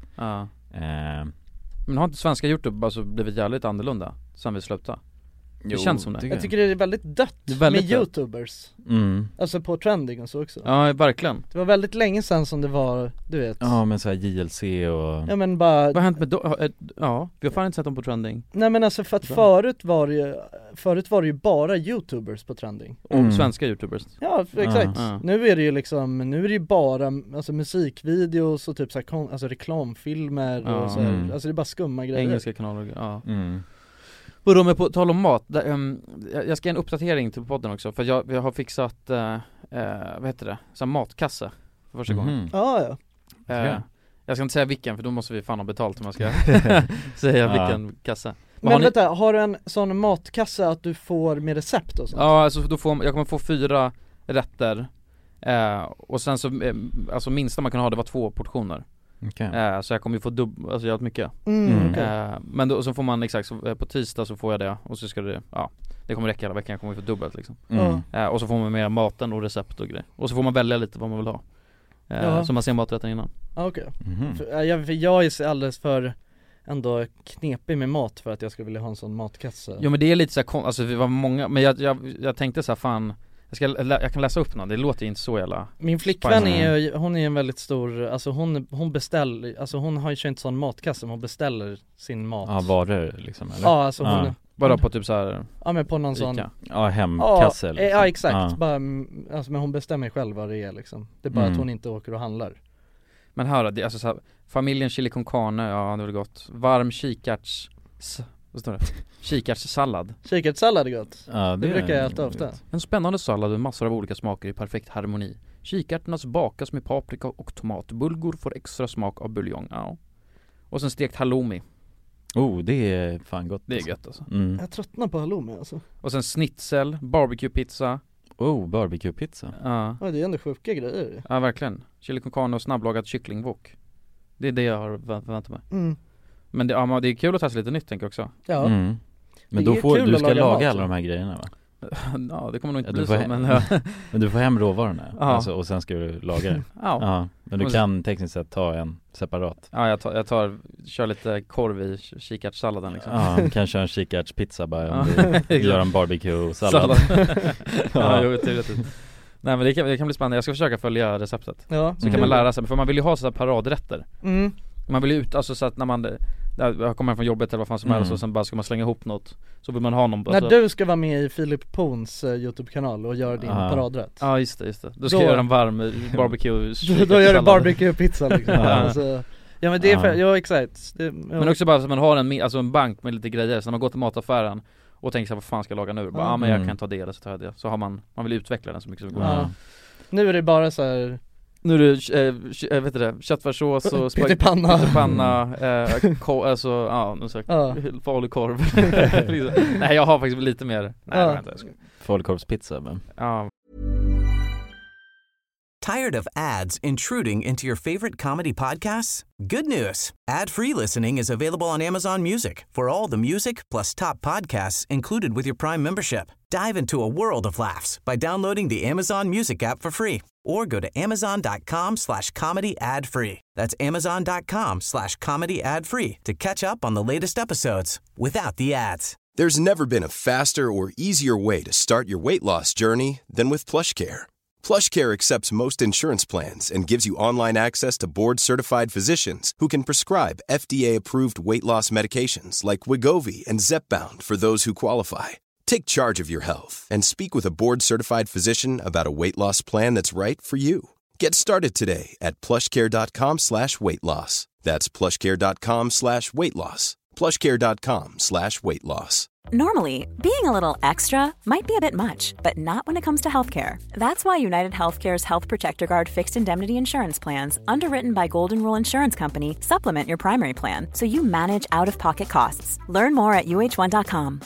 Men har inte svenska YouTube alltså blivit jävligt annorlunda sen vi slutade? Det känns som det. Jag tycker det är väldigt dött med YouTubers. Alltså på trending och så också. Ja, verkligen. Det var väldigt länge sedan som det var, du vet. Ja, men så här JLC och... Ja, men bara... Vad har hänt med ja, vi har fan inte sett dem på trending. Nej, men alltså för att förut var det ju bara YouTubers på trending. Och svenska YouTubers. Ja, exakt. Nu är det ju liksom, nu är det ju bara alltså musikvideos och typ så här, alltså reklamfilmer och så här, alltså det är bara skumma grejer. Engelska kanaler, Och då med på tal om mat, jag ska ge en uppdatering till podden också. För jag har fixat, vad heter det? Så matkasse för första gången. Jag ska inte säga vilken, för då måste vi fan ha betalt om jag ska säga vilken kasse. Men vänta, har du en sån matkasse att du får med recept och sånt? Ja, alltså då jag kommer få 4 rätter. Och sen så, alltså minsta man kan ha det var 2 portioner. Okay. Så jag kommer ju få alltså jävligt mycket. Men då så får man exakt så, på tisdag så får jag det. Och så ska det kommer räcka hela veckan. Jag kommer ju få dubbelt liksom. Och så får man med maten och recept och grejer. Och så får man välja lite vad man vill ha. Så man ser maträtten innan. Okej. För jag är alldeles för ändå knepig med mat för att jag skulle vilja ha en sån matkasse. Jo, men det är lite så här, alltså vi var många. Men jag tänkte så här, fan, jag kan läsa upp något, det låter inte så jävla. Min flickvän hon är en väldigt stor, alltså hon beställer, alltså hon har ju inte sån matkasse, men hon beställer sin mat. Ja, varor liksom, eller? Ja, alltså hon bara på typ så här. Ja, men på någon sån. Ja, hemkasse liksom. Ja, exakt. Bara, alltså, men hon bestämmer själv vad det är liksom. Det är bara att hon inte åker och handlar. Men hör det, alltså så här, familjen chili con carne, ja det är gott. Varm vad står det? Kikärtssallad. Kikärtssallad är gott. Ja, det brukar jag äta ofta. En spännande sallad med massor av olika smaker i perfekt harmoni. Kikärtornas bakas med paprika och tomat. Bulgur får extra smak av buljong. Ja. Och sen stekt halloumi. Det är fan gott. Det är gött alltså. Jag tröttnar på halloumi alltså. Och sen schnitzel, barbecue-pizza. Barbecue-pizza. Ja, det är ändå sjuka grejer. Ja, verkligen. Chili con carne och snabblagad kycklingwok. Det är det jag har förväntat mig. Men det är kul att testa lite nytt, tänker jag också. Ja. Men då du ska laga alla de här grejerna, va? Ja, det kommer nog inte bli så, men du får hem råvarorna alltså, och sen ska du laga det. Men du kan tekniskt sett ta en separat. Ja, jag kör lite korv i kikärtssalladen liksom. Ja, kan köra en kikärtspizza bara om du gör en barbecue-sallad. Nej, men det kan bli spännande. Jag ska försöka följa receptet. Så kan man lära sig, för man vill ju ha så här paradrätter. Man vill ju ut, alltså så att när man kommer från jobbet eller vad fan som helst och sen bara ska man slänga ihop något, så vill man ha någon. När du ska vara med i Filip Pons YouTube-kanal och göra din paradrätt. Ja, just det. Då ska jag göra en varm barbecue. Då gör du barbecue-pizza liksom. Alltså, ja, men det är för, exakt. Men också bara så man har en bank med lite grejer, så när man går till mataffären och tänker så här, vad fan ska jag laga nu? Bara, men jag kan ta det eller så tar jag det. Så har man vill utveckla den så mycket som går. Nu är det bara så här Nu är det, vet du det, köttfärssås och pyttipanna, alltså, ja, nu sagt, falukorv. Nej, jag har faktiskt lite mer. Nej, vänta, jag ska. Falukorvspizza, men. Ja. Tired of ads intruding into your favorite comedy podcasts? Good news. Ad-free listening is available on Amazon Music for all the music plus top podcasts included with your Prime membership. Dive into a world of laughs by downloading the Amazon Music app for free or go to amazon.com/comedy ad-free. That's amazon.com/comedy ad-free to catch up on the latest episodes without the ads. There's never been a faster or easier way to start your weight loss journey than with PlushCare. PlushCare accepts most insurance plans and gives you online access to board-certified physicians who can prescribe FDA-approved weight loss medications like Wegovy and Zepbound for those who qualify. Take charge of your health and speak with a board-certified physician about a weight loss plan that's right for you. Get started today at plushcare.com/weightloss. That's plushcare.com/weightloss. plushcare.com/weightloss. Normally, being a little extra might be a bit much, but not when it comes to healthcare. That's why United Healthcare's Health Protector Guard fixed indemnity insurance plans, underwritten by Golden Rule Insurance Company, supplement your primary plan so you manage out-of-pocket costs. Learn more at uh1.com.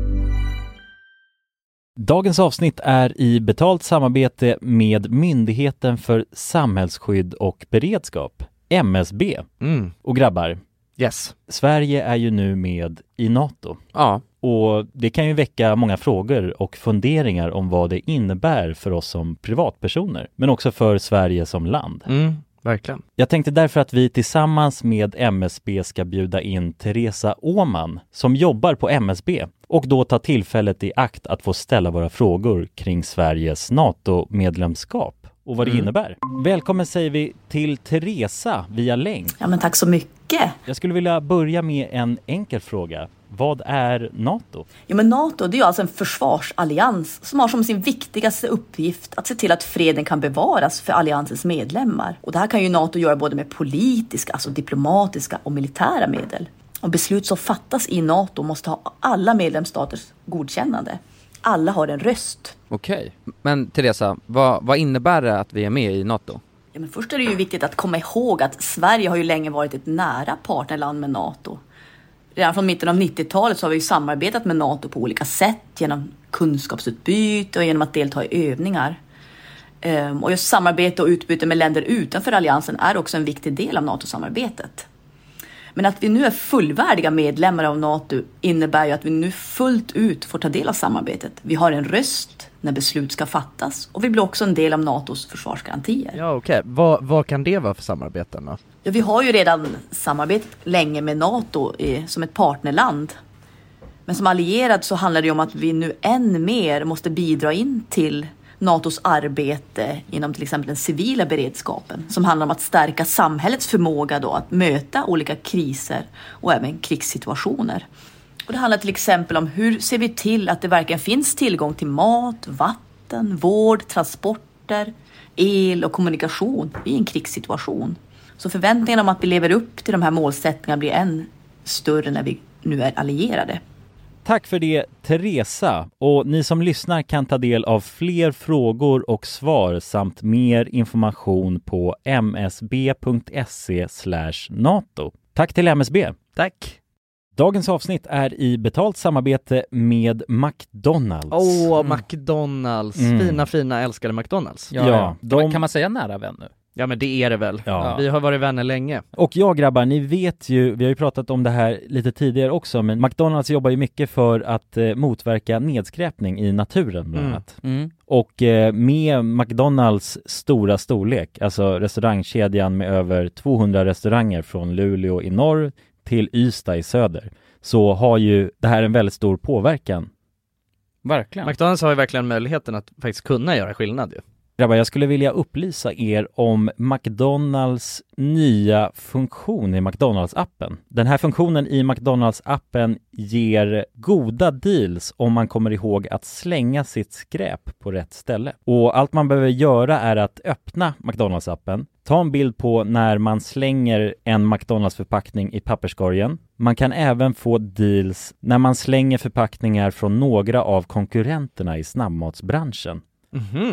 Dagens avsnitt är i betalt samarbete med Myndigheten för samhällsskydd och beredskap, MSB. Och grabbar, yes. Sverige är ju nu med i NATO. Ja. Och det kan ju väcka många frågor och funderingar om vad det innebär för oss som privatpersoner, men också för Sverige som land. Verkligen. Jag tänkte därför att vi tillsammans med MSB ska bjuda in Teresa Åman som jobbar på MSB och då ta tillfället i akt att få ställa våra frågor kring Sveriges NATO-medlemskap och vad det innebär. Välkommen säger vi till Teresa via länk. Ja, men tack så mycket. Jag skulle vilja börja med en enkel fråga. Vad är NATO? Ja, men NATO, det är ju alltså en försvarsallians som har som sin viktigaste uppgift att se till att freden kan bevaras för alliansens medlemmar. Och det här kan ju NATO göra både med politiska, alltså diplomatiska och militära medel. Och beslut som fattas i NATO måste ha alla medlemsstaters godkännande. Alla har en röst. Okej. Men Teresa, vad innebär det att vi är med i NATO? Ja, men först är det ju viktigt att komma ihåg att Sverige har ju länge varit ett nära partnerland med NATO. Redan från mitten av 90-talet så har vi samarbetat med NATO på olika sätt genom kunskapsutbyte och genom att delta i övningar. Och just samarbete och utbyte med länder utanför alliansen är också en viktig del av NATO-samarbetet. Men att vi nu är fullvärdiga medlemmar av NATO innebär ju att vi nu fullt ut får ta del av samarbetet. Vi har en röst när beslut ska fattas och vi blir också en del av NATOs försvarsgarantier. Ja, okej. Vad kan det vara för samarbeten då? Ja, vi har ju redan samarbetat länge med NATO som ett partnerland. Men som allierad så handlar det om att vi nu än mer måste bidra in till NATOs arbete inom till exempel den civila beredskapen som handlar om att stärka samhällets förmåga då att möta olika kriser och även krigssituationer. Och det handlar till exempel om hur ser vi till att det verkligen finns tillgång till mat, vatten, vård, transporter, el och kommunikation i en krigssituation. Så förväntningarna om att vi lever upp till de här målsättningarna blir än större när vi nu är allierade. Tack för det, Teresa. Och ni som lyssnar kan ta del av fler frågor och svar samt mer information på msb.se/NATO. Tack till MSB. Tack. Dagens avsnitt är i betalt samarbete med McDonalds. McDonalds. Fina, älskade McDonalds. Ja. Kan man säga nära vän nu? Ja, men det är det väl. Ja. Vi har varit vänner länge. Och ja, grabbar, ni vet ju, vi har ju pratat om det här lite tidigare också, men McDonalds jobbar ju mycket för att motverka nedskräpning i naturen bland annat. Och med McDonalds stora storlek, alltså restaurangkedjan med över 200 restauranger från Luleå i norr till Ystad i söder, så har ju det här en väldigt stor påverkan. Verkligen. McDonalds har ju verkligen möjligheten att faktiskt kunna göra skillnad ju. Grabbar, jag skulle vilja upplysa er om McDonalds nya funktion i McDonalds-appen. Den här funktionen i McDonalds-appen ger goda deals om man kommer ihåg att slänga sitt skräp på rätt ställe. Och allt man behöver göra är att öppna McDonalds-appen, ta en bild på när man slänger en McDonalds-förpackning i papperskorgen. Man kan även få deals när man slänger förpackningar från några av konkurrenterna i snabbmatsbranschen.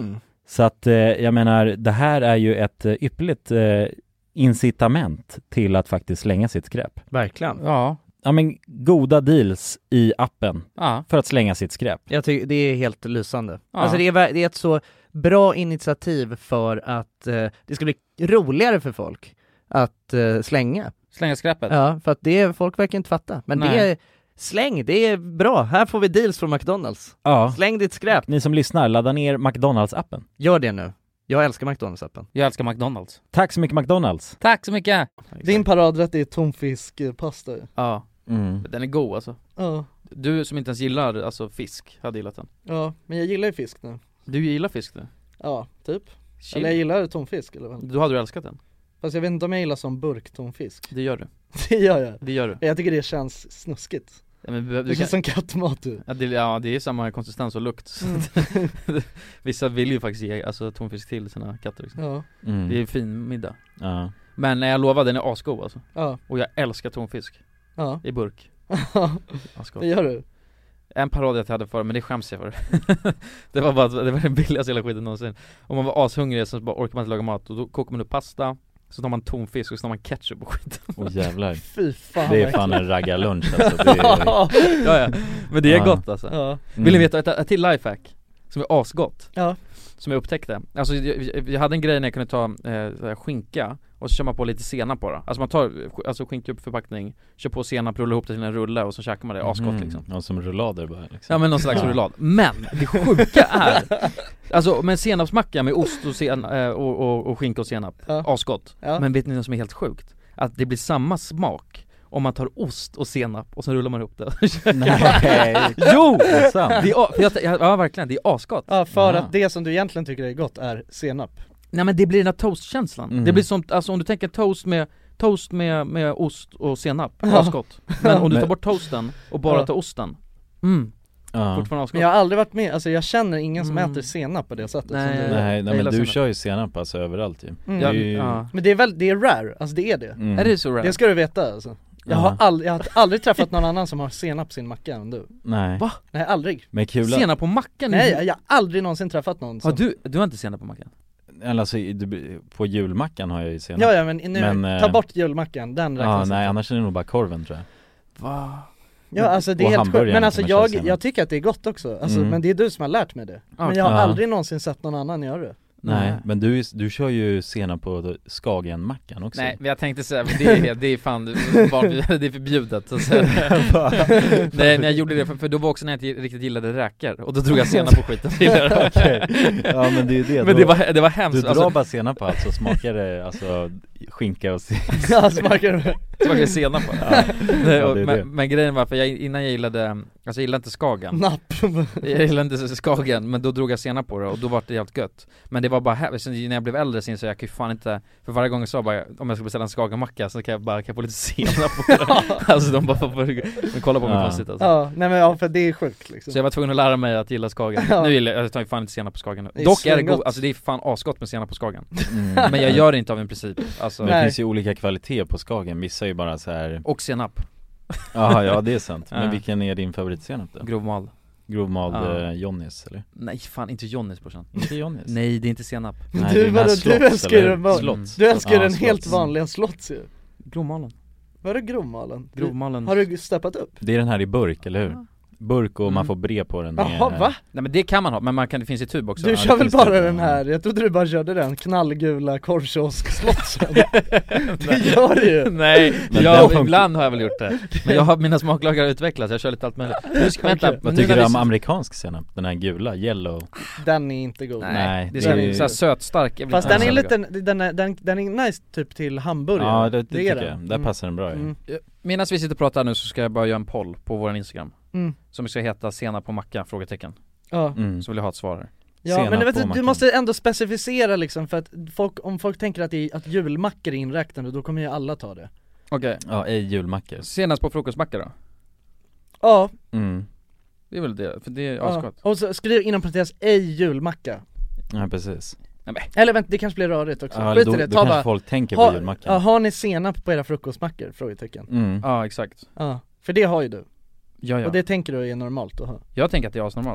Så att jag menar, det här är ju ett ypperligt incitament till att faktiskt slänga sitt skräp. Verkligen. Ja. Ja, men goda deals i appen för att slänga sitt skräp. Jag tycker det är helt lysande. Ja. Alltså det är ett så bra initiativ för att det ska bli roligare för folk att slänga skräpet. Ja, för att folk verkar inte fatta. Men Nej. det är släng, det är bra. Här får vi deals från McDonalds. Ja. Släng ditt skräp. Ni som lyssnar, ladda ner McDonalds-appen. Gör det nu. Jag älskar McDonalds-appen. Jag älskar McDonalds. Tack så mycket McDonalds. Tack så mycket. Din paradrätt är tonfiskpasta. Ja. Den är god alltså. Ja. Du som inte ens gillar alltså fisk hade gillat den. Ja, men jag gillar ju fisk nu. Du gillar fisk nu? Ja, typ. Chill. Eller jag gillar tonfisk eller vad? Då hade du älskat den. Fast jag vet inte om jag gillar som burktonfisk. Det gör du. Det gör jag. Det gör du. Jag tycker det känns snuskigt. Ja, men Det känns som kattmat du. Ja, det är samma konsistens och lukt. Vissa vill ju faktiskt ge alltså tonfisk till sina katter liksom. Ja. Det är fin middag. Ja. Men jag lovar, den är asgod alltså. Ja. Och jag älskar tonfisk. Ja. I burk. Asgod. Det gör du. En parod jag hade för, men det skäms jag för. Det var den billigaste hela skiten någonsin. Om man var ashungrig så bara orkar man inte laga mat. Och då kokar man upp pasta, så tar man tonfisk och så tar man ketchup och skiten. Jävlar. Fy fan. Det är fan en raggarlunch alltså. Det är... ja. Men det är gott alltså. Ja. Vill ni veta ett till lifehack som är asgott? Ja. Som jag upptäckte. Alltså jag hade en grej när jag kunde ta skinka och så kör man på lite senap på det. Alltså man tar skinka upp förpackning, kör på senap, rullar ihop det till en rulle och så käkar man det asgott liksom. Ja, som rullader bara liksom. Ja, men någon slags rullad. Men det sjuka är alltså med senapsmacka med ost och och skinka och senap, asgott. Men vet ni vad som är helt sjukt? Att det blir samma smak om man tar ost och senap och så rullar man ihop det. Nej. Jo! Ja, verkligen, det är asgott. Ja, för att det som du egentligen tycker är gott är senap. Nej, men det blir den här toastkänslan. Det blir som, alltså om du tänker toast med ost och senap, asgott. Men om du tar bort toasten och bara tar osten, fortfarande asgott. Men jag har aldrig varit med, alltså jag känner ingen som äter senap på det sättet. Nej, men du kör ju senap alltså överallt ju. Men det är rare, alltså det är det. Är det så rare? Det ska du veta alltså. Jag har aldrig träffat någon annan som har senap på sin macka än du. Nej. Va? Nej, aldrig. Men kul. Senap på mackan? Nej, jag har aldrig någonsin träffat någon som... Du har inte senap på mackan? Alltså på julmackan har jag ju senap. Ja, men nu, ta bort julmackan, den räknas. Nej, annars är det nog bara korven tror jag. Va? Ja, alltså det är helt sjukt. Men alltså jag tycker att det är gott också. Alltså, men det är du som har lärt mig det. Men jag har aldrig någonsin sett någon annan göra det. Nej, men du kör ju senap på Skagenmackan också. Nej, men jag tänkte säga, det är fan, det är förbjudet så nej, men jag gjorde det för då var också när jag inte riktigt gillade räkor. Och då drog jag senap på skiten. Okay. Ja, men det är det. Men det var hemskt. Du drar bara senap på allt så smakar det alltså skinka och senap. Ja, smakar senap på. Men grejen var, för innan jag gillade, alltså jag gillade inte Skagen. Jag gillade inte Skagen, men då drog jag senap på det och då var det helt gött. Men det var bara när jag blev äldre så jag kan ju fan inte, för varje gång jag sa bara, om jag ska beställa en Skagenmacka så kan jag få lite senap på det. Alltså de bara får kolla på mig konstigt alltså. Ja, nej men för det är sjukt liksom. Så jag var tvungen att lära mig att gilla Skagen. Nu gillar jag tar ju fan inte senap på Skagen. Dock är det god, alltså det är fan asgott med senap på Skagen. Men jag gör det inte av en princip. Alltså, det finns ju olika kvaliteter på Skagen. Vissa är ju bara så här. Och senap. Ja, det är sant. Men vilken är din favoritsenap då? Grovmal Johnnys eller? Nej, fan inte Johnnys brorsan. Inte Johnnys? Nej, det är inte senap. Nej, du älskar den helt vanliga Slotts ju. Grovmalen. Vad är grovmalen? Grovmalen. Har du steppat upp? Det är den här i burk, eller hur? Burk och man får bre på den. Jaha, va? Nej, men det kan man ha, men det finns i tub också. Du kör väl bara den här, jag trodde du bara körde den knallgula korvkiosk-slotsen. Det gör du ju. Nej, ibland har jag väl gjort det. Men mina smaklökar har utvecklats, jag kör lite allt möjligt. Vad tycker du om amerikansk senap? Den här gula, yellow? Den är inte god. Nej, det är så här sötstark. Fast den är lite, den är nice typ till hamburgare. Ja, det tycker jag. Där passar den bra. Medan vi sitter och pratar nu så ska jag bara göra en poll på vår Instagram. Som ska heta senap på macka, frågetecken. Ja. Så vill jag ha ett svar här. Ja, senap, men du måste ändå specificera liksom, för att om folk tänker att julmackor är inräknade, då kommer ju alla ta det. Okej. Ja, ej julmackor. Senast på frukostmacka då? Ja. Det är väl det, för det är asgott. Och så skriv inom parentes ej julmacka. Ja, precis. Eller vänta, det kanske blir rörigt också. Ja, då kanske folk tänker på julmackan. Har ni senap på era frukostmackor? Frågetecken. Ja, exakt. Ja, för det har ju du. Ja. Och det tänker du är normalt att ha. Jag tänker att det är asnormalt.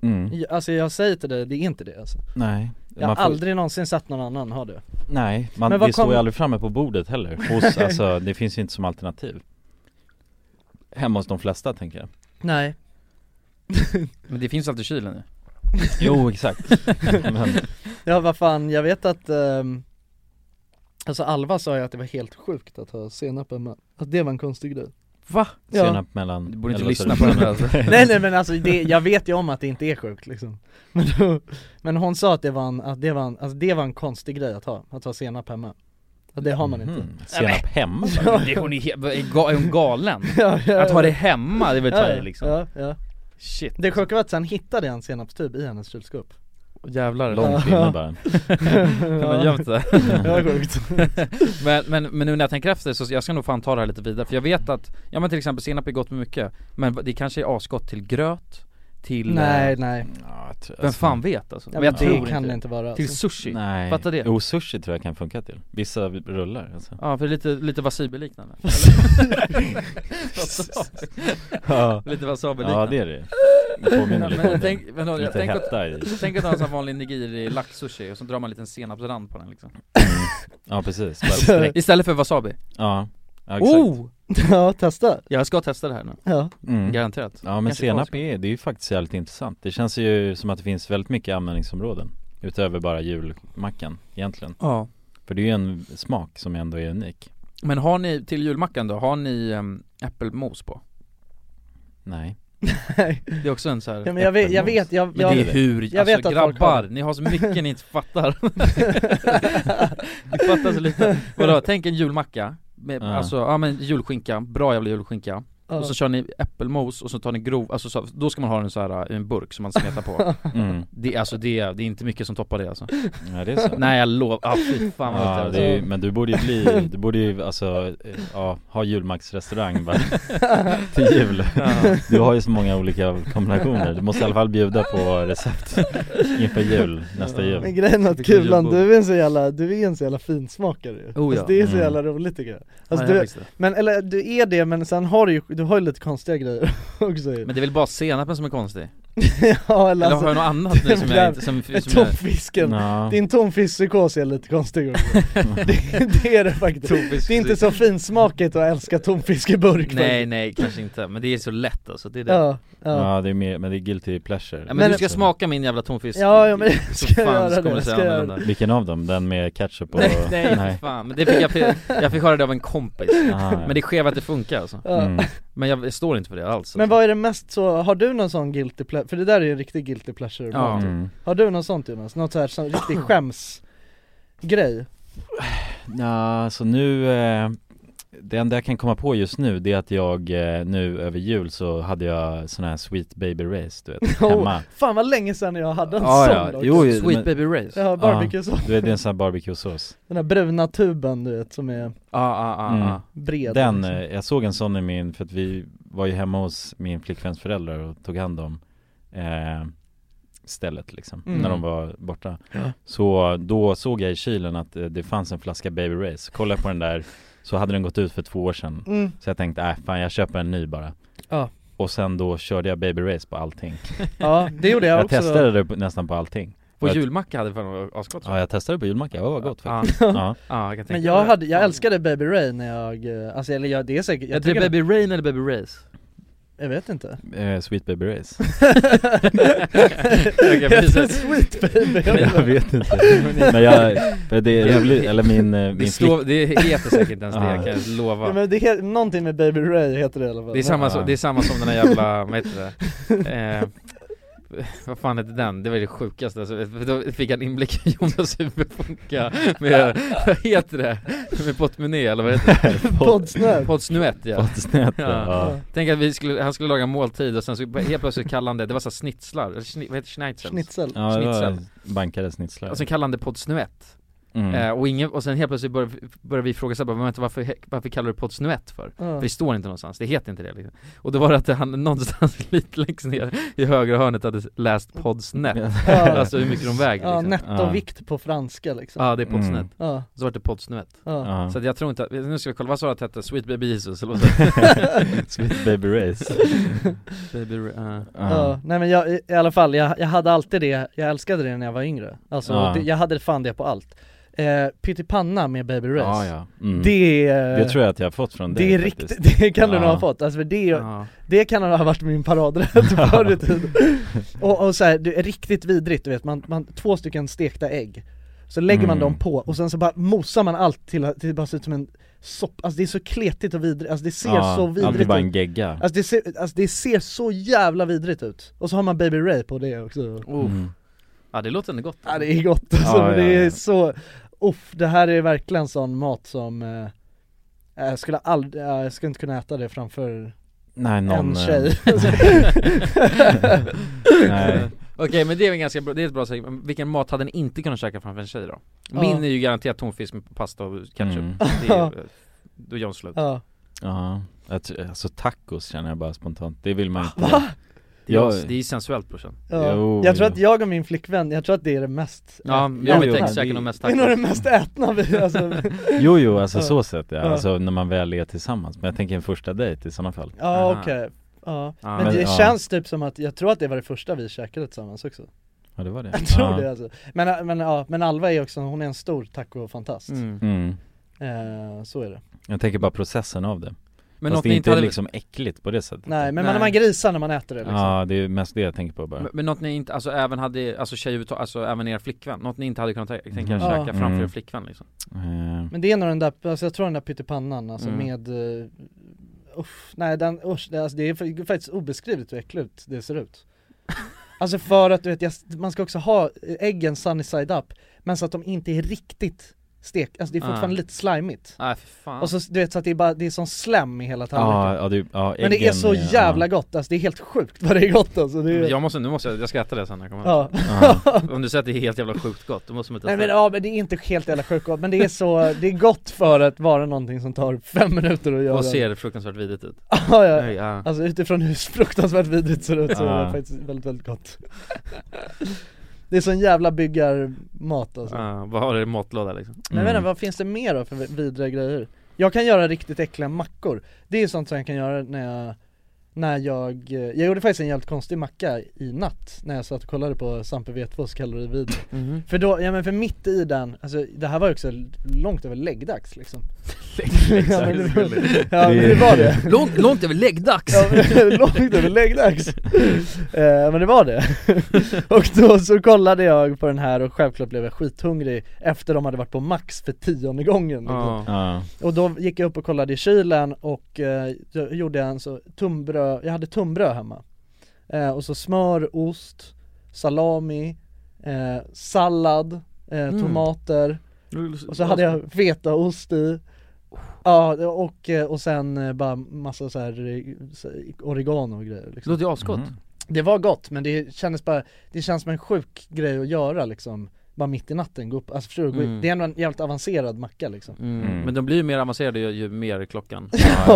Alltså jag säger till dig, det är inte det alltså. Nej. Jag har aldrig någonsin sett någon annan ha det. Nej, det står ju aldrig framme på bordet heller. Alltså, det finns ju inte som alternativ. Hemma hos de flesta, tänker jag. Nej. Men det finns alltid i kylen nu. Jo, exakt. Men... Ja, vad fan, jag vet att alltså Alva sa ju att det var helt sjukt att ha senap hemma. Att det var en konstig grej. Va? Ja. Senap mellan... Du borde inte lyssna på den alltså. nej men alltså jag vet ju om att det inte är sjukt liksom. Men hon sa att det var en konstig grej att ha senap hemma. Och det har man inte. Senap hemma? Är hon galen? Ja. Att ha det hemma, det vill ta liksom. Ja. Shit. Det sjuka var att sen hittade jag en senapstub i hennes kylskåp. Jävlar. Långt inne bara. Kan man gömt det? Ja, sjukt. men nu när jag tänker efter så jag ska nog fan ta det här lite vidare. För jag vet att, ja men till exempel senap är gott med mycket. Men det kanske är asgott till gröt. Till... Nej. Ja, vem fan vet alltså? Ja, men jag tror kan det inte vara. Till alltså. sushi. Nej. Fattar det? Jo, sushi tror jag kan funka till. Vissa rullar alltså. Ja, för lite wasabi-liknande. Ja. Lite wasabi-liknande. Ja, det är det. Det påminner lite om tänk att ha en sån vanlig nigiri lax-sushi och så drar man en liten senapsrand på den liksom. Ja, precis. Istället för wasabi. Ja, exakt. Ja, testa. Jag ska testa det här nu. Ja. Garanterat. Ja, men senap är ju faktiskt jävligt intressant. Det känns ju som att det finns väldigt mycket användningsområden utöver bara julmackan egentligen. Ja. För det är ju en smak som ändå är unik. Men har ni till julmackan då, har ni äppelmos på? Nej. Det är också en så här. Ja, men jag vet men det är hur, jag alltså vet att grabbar, ni har så mycket ni inte fattar. Ni fattar så lite. Vadå, tänk en julmacka med, alltså, ja men julskinka, bra jävla julskinka. Och så kör ni äppelmos och så tar ni grov, alltså så, då ska man ha den så här i en burk som man smetar på. Det är inte mycket som toppar det alltså. Ja, det är så. Nej, jag lovar. Fy fan vad det är, men du borde ju alltså ha julmacksrestaurang bara till jul. Du har ju så många olika kombinationer. Du måste i alla fall bjuda på recept inför jul, nästa jul. Men grejen är att Kulan, du är en så jävla finsmakare. Alltså, det är så jävla roligt tycker jag. Alltså, du är det, men sen har du har ju lite konstiga grejer också. Men det är väl bara senapen som är konstig? Ja, eller har jag något annat nu som jag inte som tonfisken. No. Din tonfiskpsykos är lite konstig också. det är det faktiskt. Det är inte så finsmakigt att älska tonfisk i burk. Nej, kanske inte. Men det är så lätt alltså, det är det. Ja, det är mer, men det är guilty pleasure. Ja, men du ska smaka min jävla tonfisk. Ja, men ska jag göra det. Vilken av dem? Den med ketchup och... Nej, fan. Men det fick jag fick höra det av en kompis. Men det sker att det funkar alltså. Men jag står inte för det alls alltså. Men vad är det mest så, har du någon sån guilty pleasure? För det där är ju en riktig guilty pleasure. Har du någon sånt, Jonas? Något så här sån riktig skämsgrej? Ja, så nu det enda jag kan komma på just nu, det är att jag nu över jul så hade jag sån här Sweet Baby Race, du vet, hemma. Fan vad länge sedan jag hade en sån. Sweet Baby Race. Ja, barbecue-sås. Du vet, det är en sån här barbecue-sås. Den här bruna tuben, du vet, som är bred. Den, jag såg en sån i min, för att vi var ju hemma hos min flickväns föräldrar och tog hand om stället liksom, när de var borta. Så då såg jag i kylen att det fanns en flaska Baby Race. Kollade på den där, så hade den gått ut för 2 år sedan. Så jag tänkte, fan jag köper en ny bara. Och sen då körde jag Baby Race på allting. Ja, det gjorde jag också. Jag testade det nästan på allting. På julmacka hade fan asgott. Ja, jag testade på julmacka, det var gott faktiskt. Men jag älskade Baby Ray när jag, alltså eller det är säkert. Jag tycker Baby Rain eller Baby Race. Jag vet inte. Sweet Baby Race. Sweet Baby. Jag vet inte. Men det är roligt, eller det heter säkert ens det, kan jag lova. Ja, men det heter någonting med Baby Ray heter det i alla fall. Det är samma som den här jävla, vad heter det? Vad fan heter den? Det var det sjukaste alltså, då fick jag en inblick i Jonas huvud funka med, vad heter det? Med portmonnä eller vad heter det? Podsnuett, ja. Podsnuett, ja. Tänk att han skulle laga måltid och sen så helt plötsligt kallade han det var så snitslar, eller vad heter schnitzel? Schnitzel. Ja, det var bankade snitslar. Och sen kallade han det podsnuett. Och sen helt plötsligt börjar vi fråga sig varför kallar du Poddsnuett för? För det står inte någonstans, det heter inte det liksom. Och då var det att han någonstans lite längst ner i högra hörnet hade läst Poddsnuett. Alltså hur mycket de väger liksom. Nettovikt på franska liksom. Ja, det är Poddsnuett. Så var det Poddsnuett. Så jag tror inte att, nu ska vi kolla, vad sa det att hette? Sweet Baby Jesus eller vad Sweet Baby Race. Nej men jag, i alla fall, jag hade alltid det, jag älskade det när jag var yngre. Alltså jag hade fan det på allt. Pyttipanna med Baby Race. Det tror jag att jag har fått från dig. Det är riktigt, det kan du nog ha fått. Alltså det kan ha varit min paradrätt förr i tiden. Och så här, det är riktigt vidrigt, du vet, man 2 stycken stekta ägg. Så lägger man dem på och sen så bara mosar man allt till att det bara ser ut som en sopp. Alltså det är så kletigt och vidrigt. Alltså det ser så vidrigt ut. Det är bara en gegga. Alltså det ser så jävla vidrigt ut. Och så har man Baby Ray på det också. Ja, det låter ändå gott. Ja, det är gott alltså, men det är så det här är verkligen sån mat som jag skulle inte kunna äta det framför en tjej. Nej. Okej, men det är väl ganska bra, det är ett bra sätt. Vilken mat hade ni inte kunnat käka framför en tjej då? Min är ju garanterat tonfisk med pasta och ketchup. Det är då John slut. Alltså tacos känner jag bara spontant. Det vill man inte. Va? Det är sensuellt, brorsan. Jag tror att jag och min flickvän, jag tror att det är det mest käkar nog mest tacos. Det är nog det mest ätna alltså. Jo, alltså så sett alltså när man väl är tillsammans. Men jag tänker en första dejt i sådana fall. Okej. Men det känns typ som att, jag tror att det var det första vi käkade tillsammans också. Ja, det var det. Jag tror det alltså. Men Alva är också, hon är en stor taco-fantast. Så är det. Jag tänker bara processen av det. Men fast det är inte liksom äckligt på det sättet. Nej, men när man grisar när man äter det liksom. Ja, det är mest det jag tänker på bara. Men något ni inte, alltså även hade, alltså tjejer, alltså även er flickvän, något ni inte hade kunnat tänka käka framför er flickvän liksom. Men det är nog den där, alltså jag tror den där pyttipannan alltså med det är faktiskt obeskrivligt hur äckligt det ser ut. Alltså för att du vet, man ska också ha äggen sunny side up, men så att de inte är riktigt alltså det är fortfarande lite slimigt. För fan. Och så du vet, så att det är sån slem i hela tallriken. Äggen, men det är så jävla gott, alltså det är helt sjukt vad det är gott alltså. Det är... Jag ska äta det sen när jag kommer. Om du säger att det är helt jävla sjukt gott, då måste man inte. Nej men det är inte helt jävla sjukt gott, men det är gott för att vara någonting som tar 5 minuter att göra. Och ser fruktansvärt vidrigt ut. Alltså utifrån hur fruktansvärt vidrigt ser ut så är det faktiskt väldigt, väldigt gott. Det är sån jävla byggarmat alltså. Vad har du i matlåda liksom? Men jag vet inte, vad finns det mer då för vidriga grejer? Jag kan göra riktigt äckliga mackor. Det är sånt som jag kan göra när jag gjorde faktiskt en jävligt konstig macka i natt när jag satt och kollade på Sampe Vetvås kalorivideo. För då, för mitt i den, alltså det här var ju också långt över läggdags liksom. Det var det. Långt över läggdags. Långt över läggdags. Men det var det. Och då så kollade jag på den här och självklart blev jag skithungrig efter de hade varit på Max för 10:e gången liksom. Och då gick jag upp och kollade i kylen och gjorde en så jag hade tunnbröd hemma. Och så smör, ost, salami, sallad, tomater. Och så hade jag fetaost i. Ja, och sen bara massa så här oregano och grejer liksom. Det låter asgott. Det var gott, men det känns som en sjuk grej att göra liksom. Bara mitt i natten gå upp, alltså förstår du, det är ändå en jävligt avancerad macka liksom. Men de blir ju mer avancerade ju mer klockan.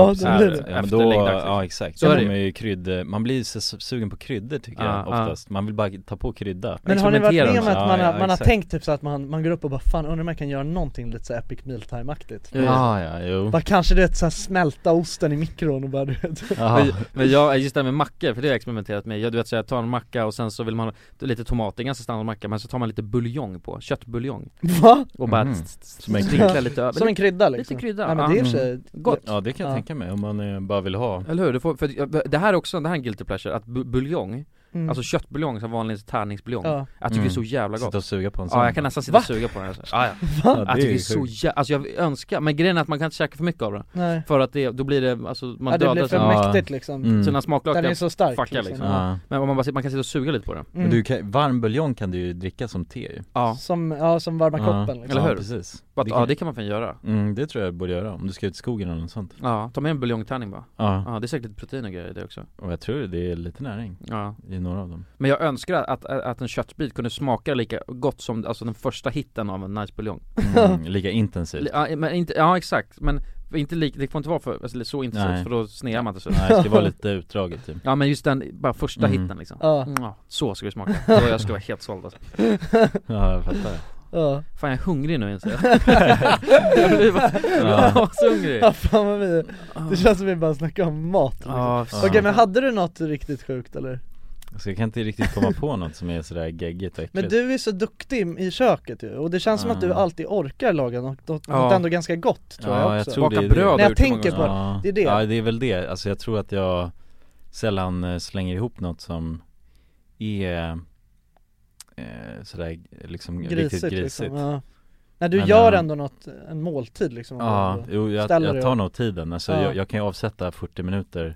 Exakt. Så är ju man blir så sugen på kryddor tycker jag oftast. Man vill bara ta på krydda. Men har ni varit med om att man har tänkt typ så att man går upp och bara fan undrar om man kan göra någonting lite så epic mealtime-aktigt. Bara kanske det är så här smälta osten i mikron och bara du vet. Men jag just det med mackor, för det har jag experimenterat med. Jag tar en macka och sen så vill man lite tomater, ganska standard macka, men så tar man lite buljong på, köttbuljong. Va? Och bara lite över. Som en krydda liksom. Lite krydda. Ja, men det är så gott. Ja, det kan jag tänka mig om man bara vill ha. Eller hur? Det här är också en guilty pleasure, att buljong, alltså köttbuljong som vanlig tärningsbuljong. Jag tycker det är så jävla gott. Sitta och suga på en sån. Ja, jag kan nästan sitta och suga på den. Jag tycker det är så alltså jag önskar, men grejen är att man kan inte käka för mycket av det. Nej. För att då blir det, alltså man dödar. Det blir för mäktigt liksom. Så när smaklökar den är så stark liksom. Men om man kan sitta och suga lite på det. Men varm buljong kan du ju dricka som te ju. Som varma koppen liksom. Eller hur? Precis. Det kan man fan göra. Det tror jag borde göra om du ska ut i skogen eller något sånt. Ja, ta med en buljongtärning bara. Det är säkert lite protein och grejer det också. Och jag tror det är lite näring. i några av dem. Men jag önskar att en köttbit kunde smaka lika gott som alltså den första hitten av en nice buljong. Lika intensivt. Ja, exakt. Men inte det får inte vara för, så intensivt. Nej. För då snear man inte så. Nej, det ska vara lite utdraget typ. Ja, men just den, bara första hitten liksom. Så ska det smaka. Då jag ska vara helt såld alltså. Ja, jag fattar. Fan, jag är hungrig nu inser jag. Jag var så hungrig. Ja, fan vad vi. Det känns som vi bara snackar om mat liksom. Okej, men hade du något riktigt sjukt eller? Så jag kan inte riktigt komma på något som är sådär geggigt och äckligt. Men du är så duktig i köket ju. Och det känns som att du alltid orkar laga något ändå ganska gott tror jag också. Jag tror baka bröd. När jag tänker på det är det. Ja, det är väl det. Alltså jag tror att jag sällan slänger ihop något som är sådär liksom riktigt grisigt liksom. När du gör ändå en måltid liksom. Jag tar nog tiden. Alltså jag kan ju avsätta 40 minuter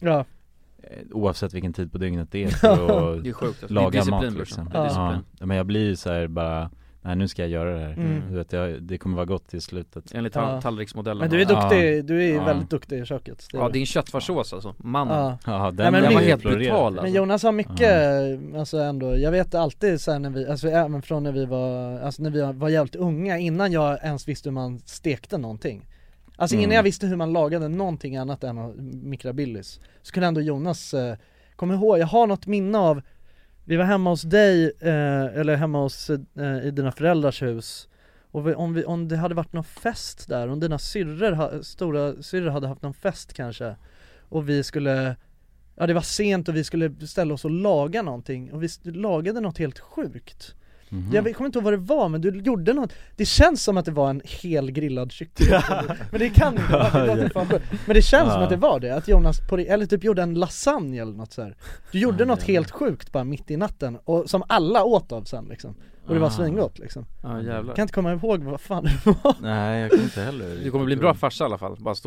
oavsett vilken tid på dygnet det är för att det är sjukt, alltså. laga mat liksom. Men jag blir ju så här bara, nej nu ska jag göra det här. Du vet, det kommer vara gott i slutet. Enligt tallriksmodellen. Men du är duktig, du är väldigt duktig i köket. Din köttfärssås alltså, mannen. Den var helt brutal alltså. Men Jonas har mycket, alltså ändå, jag vet alltid så här när vi, alltså även från när vi var jävligt unga, innan jag ens visste hur man stekte någonting. Alltså innan jag visste hur man lagade någonting annat än mikrabilis, så kunde ändå Jonas, kom ihåg, jag har något minne av, vi var hemma hos dig, eller hemma hos i dina föräldrars hus, och om det hade varit någon fest där, om dina stora syrror hade haft någon fest kanske, och vi skulle, det var sent och vi skulle ställa oss och laga någonting, och vi lagade något helt sjukt. Jag kommer inte ihåg vad det var, men du gjorde något. Det känns som att det var en hel grillad kyckling. Men det kan inte vara det. Men det känns som att det var det. Att Jonas eller typ gjorde en lasagne eller något så här. Du gjorde något helt sjukt bara mitt i natten, och som alla åt av sen liksom. Och det var svingott liksom. Jävlar. Kan inte komma ihåg vad fan det var. Nej, jag kan inte heller. Du kommer bli en bra farsa i alla fall. Bara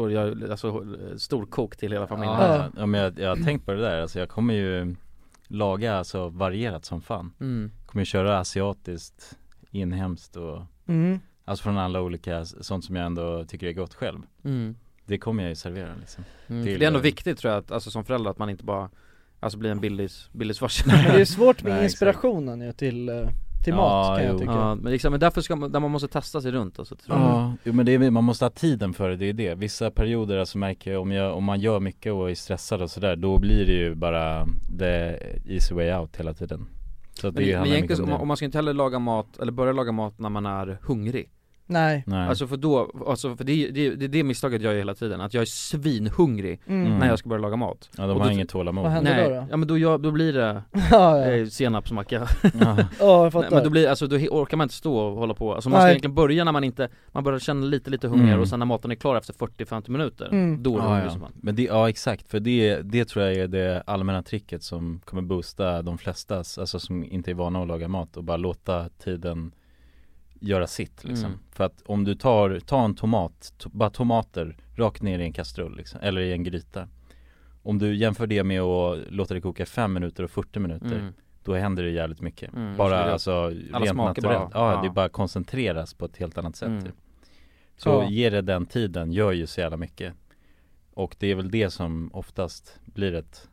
stor kok till hela familjen. Ja, men jag har tänkt på det där. Alltså jag kommer ju laga alltså varierat som fan. Kommer köra asiatiskt, inhemskt och alltså från alla olika, sånt som jag ändå tycker är gott själv. Det kommer jag ju servera liksom. Det är ändå viktigt tror jag att, alltså som förälder, att man inte bara blir en billig svars. Det är svårt med inspirationen ju till mat kan jag tycka. Men liksom, men därför där man måste testa sig runt alltså, tror jag. Men man måste ha tiden för det är det. Vissa perioder alltså märker jag, om man gör mycket och är stressad och sådär, då blir det ju bara the easy way out hela tiden. Så men egentligen om man ska inte heller laga mat eller börja laga mat när man är hungrig. Nej. Alltså för det är det misstaget jag gör hela tiden, att jag är svinhungrig när jag ska börja laga mat. Ja, då har inget tålamod. Vad händer då? Ja, men då blir det senapsmacka. Jag fattar. Men då blir, alltså då orkar man inte stå och hålla på. Alltså man ska egentligen börja när man börjar känna lite hungrig, och sen när maten är klar efter 40-50 minuter då är det hungrig. Men exakt, för det tror jag är det allmänna tricket som kommer boosta de flesta, alltså som inte är vana att laga mat, och bara låta tiden göra sitt liksom. För att om du tar en bara tomater rakt ner i en kastrull liksom, eller i en gryta. Om du jämför det med att låta det koka 5 minuter och 40 minuter, då händer det jävligt mycket. Bara alltså rent naturellt. Det bara koncentreras på ett helt annat sätt. Typ. Så ger det den tiden, gör ju så jävla mycket. Och det är väl det som oftast blir ett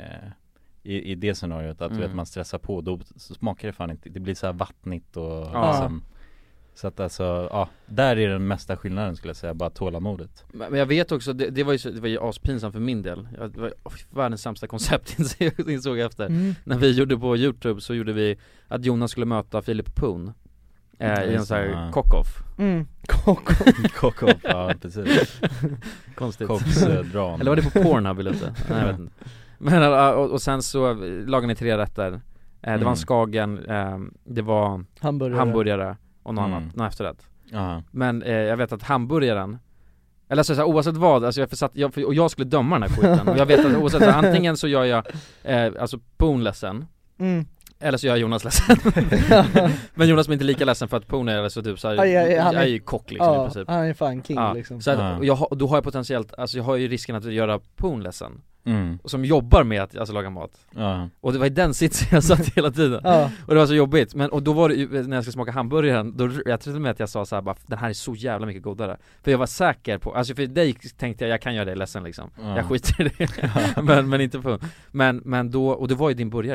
i det scenariot, att du vet, man stressar på, då smakar det fan inte. Det blir så här vattnigt och liksom. Så att alltså, där är den mesta skillnaden skulle jag säga, bara tålamodet. Men jag vet också, det var ju aspinsamt för min del. Det var världens sämsta koncept insåg jag efter. När vi gjorde på YouTube så gjorde vi att Jonas skulle möta Philip Poon i en sån här cock-off. Cock-off, ja precis. Konstigt. Kocksdran. Eller var det på Pornhub eller inte? Nej, jag vet inte. Men, och sen så lagade ni 3 rätter. Det var en skagen, det var hamburgare och något annat, något efterrätt. Men jag vet att hamburgaren, eller så här, oavsett vad, alltså jag skulle döma den här skiten. Och jag vet att oavsett, antingen så gör jag alltså Poon ledsen, eller så gör jag Jonas ledsen. Men Jonas är inte lika ledsen för att Poon är så typ så här, jag är ju kock liksom i princip. Han är fan king liksom. Så att, då har jag potentiellt, alltså jag har ju risken att göra Poon ledsen. Som jobbar med att laga mat. Och det var i den sitsen jag satt hela tiden. Och det var så jobbigt. Och då var det ju, när jag ska smaka hamburgaren, då jag trodde med att jag sa så här, bara, den här är så jävla mycket godare. För jag var säker på, alltså för dig tänkte jag kan göra dig ledsen liksom. Jag skiter i det. men inte på. Men då, och det var ju din burgare då.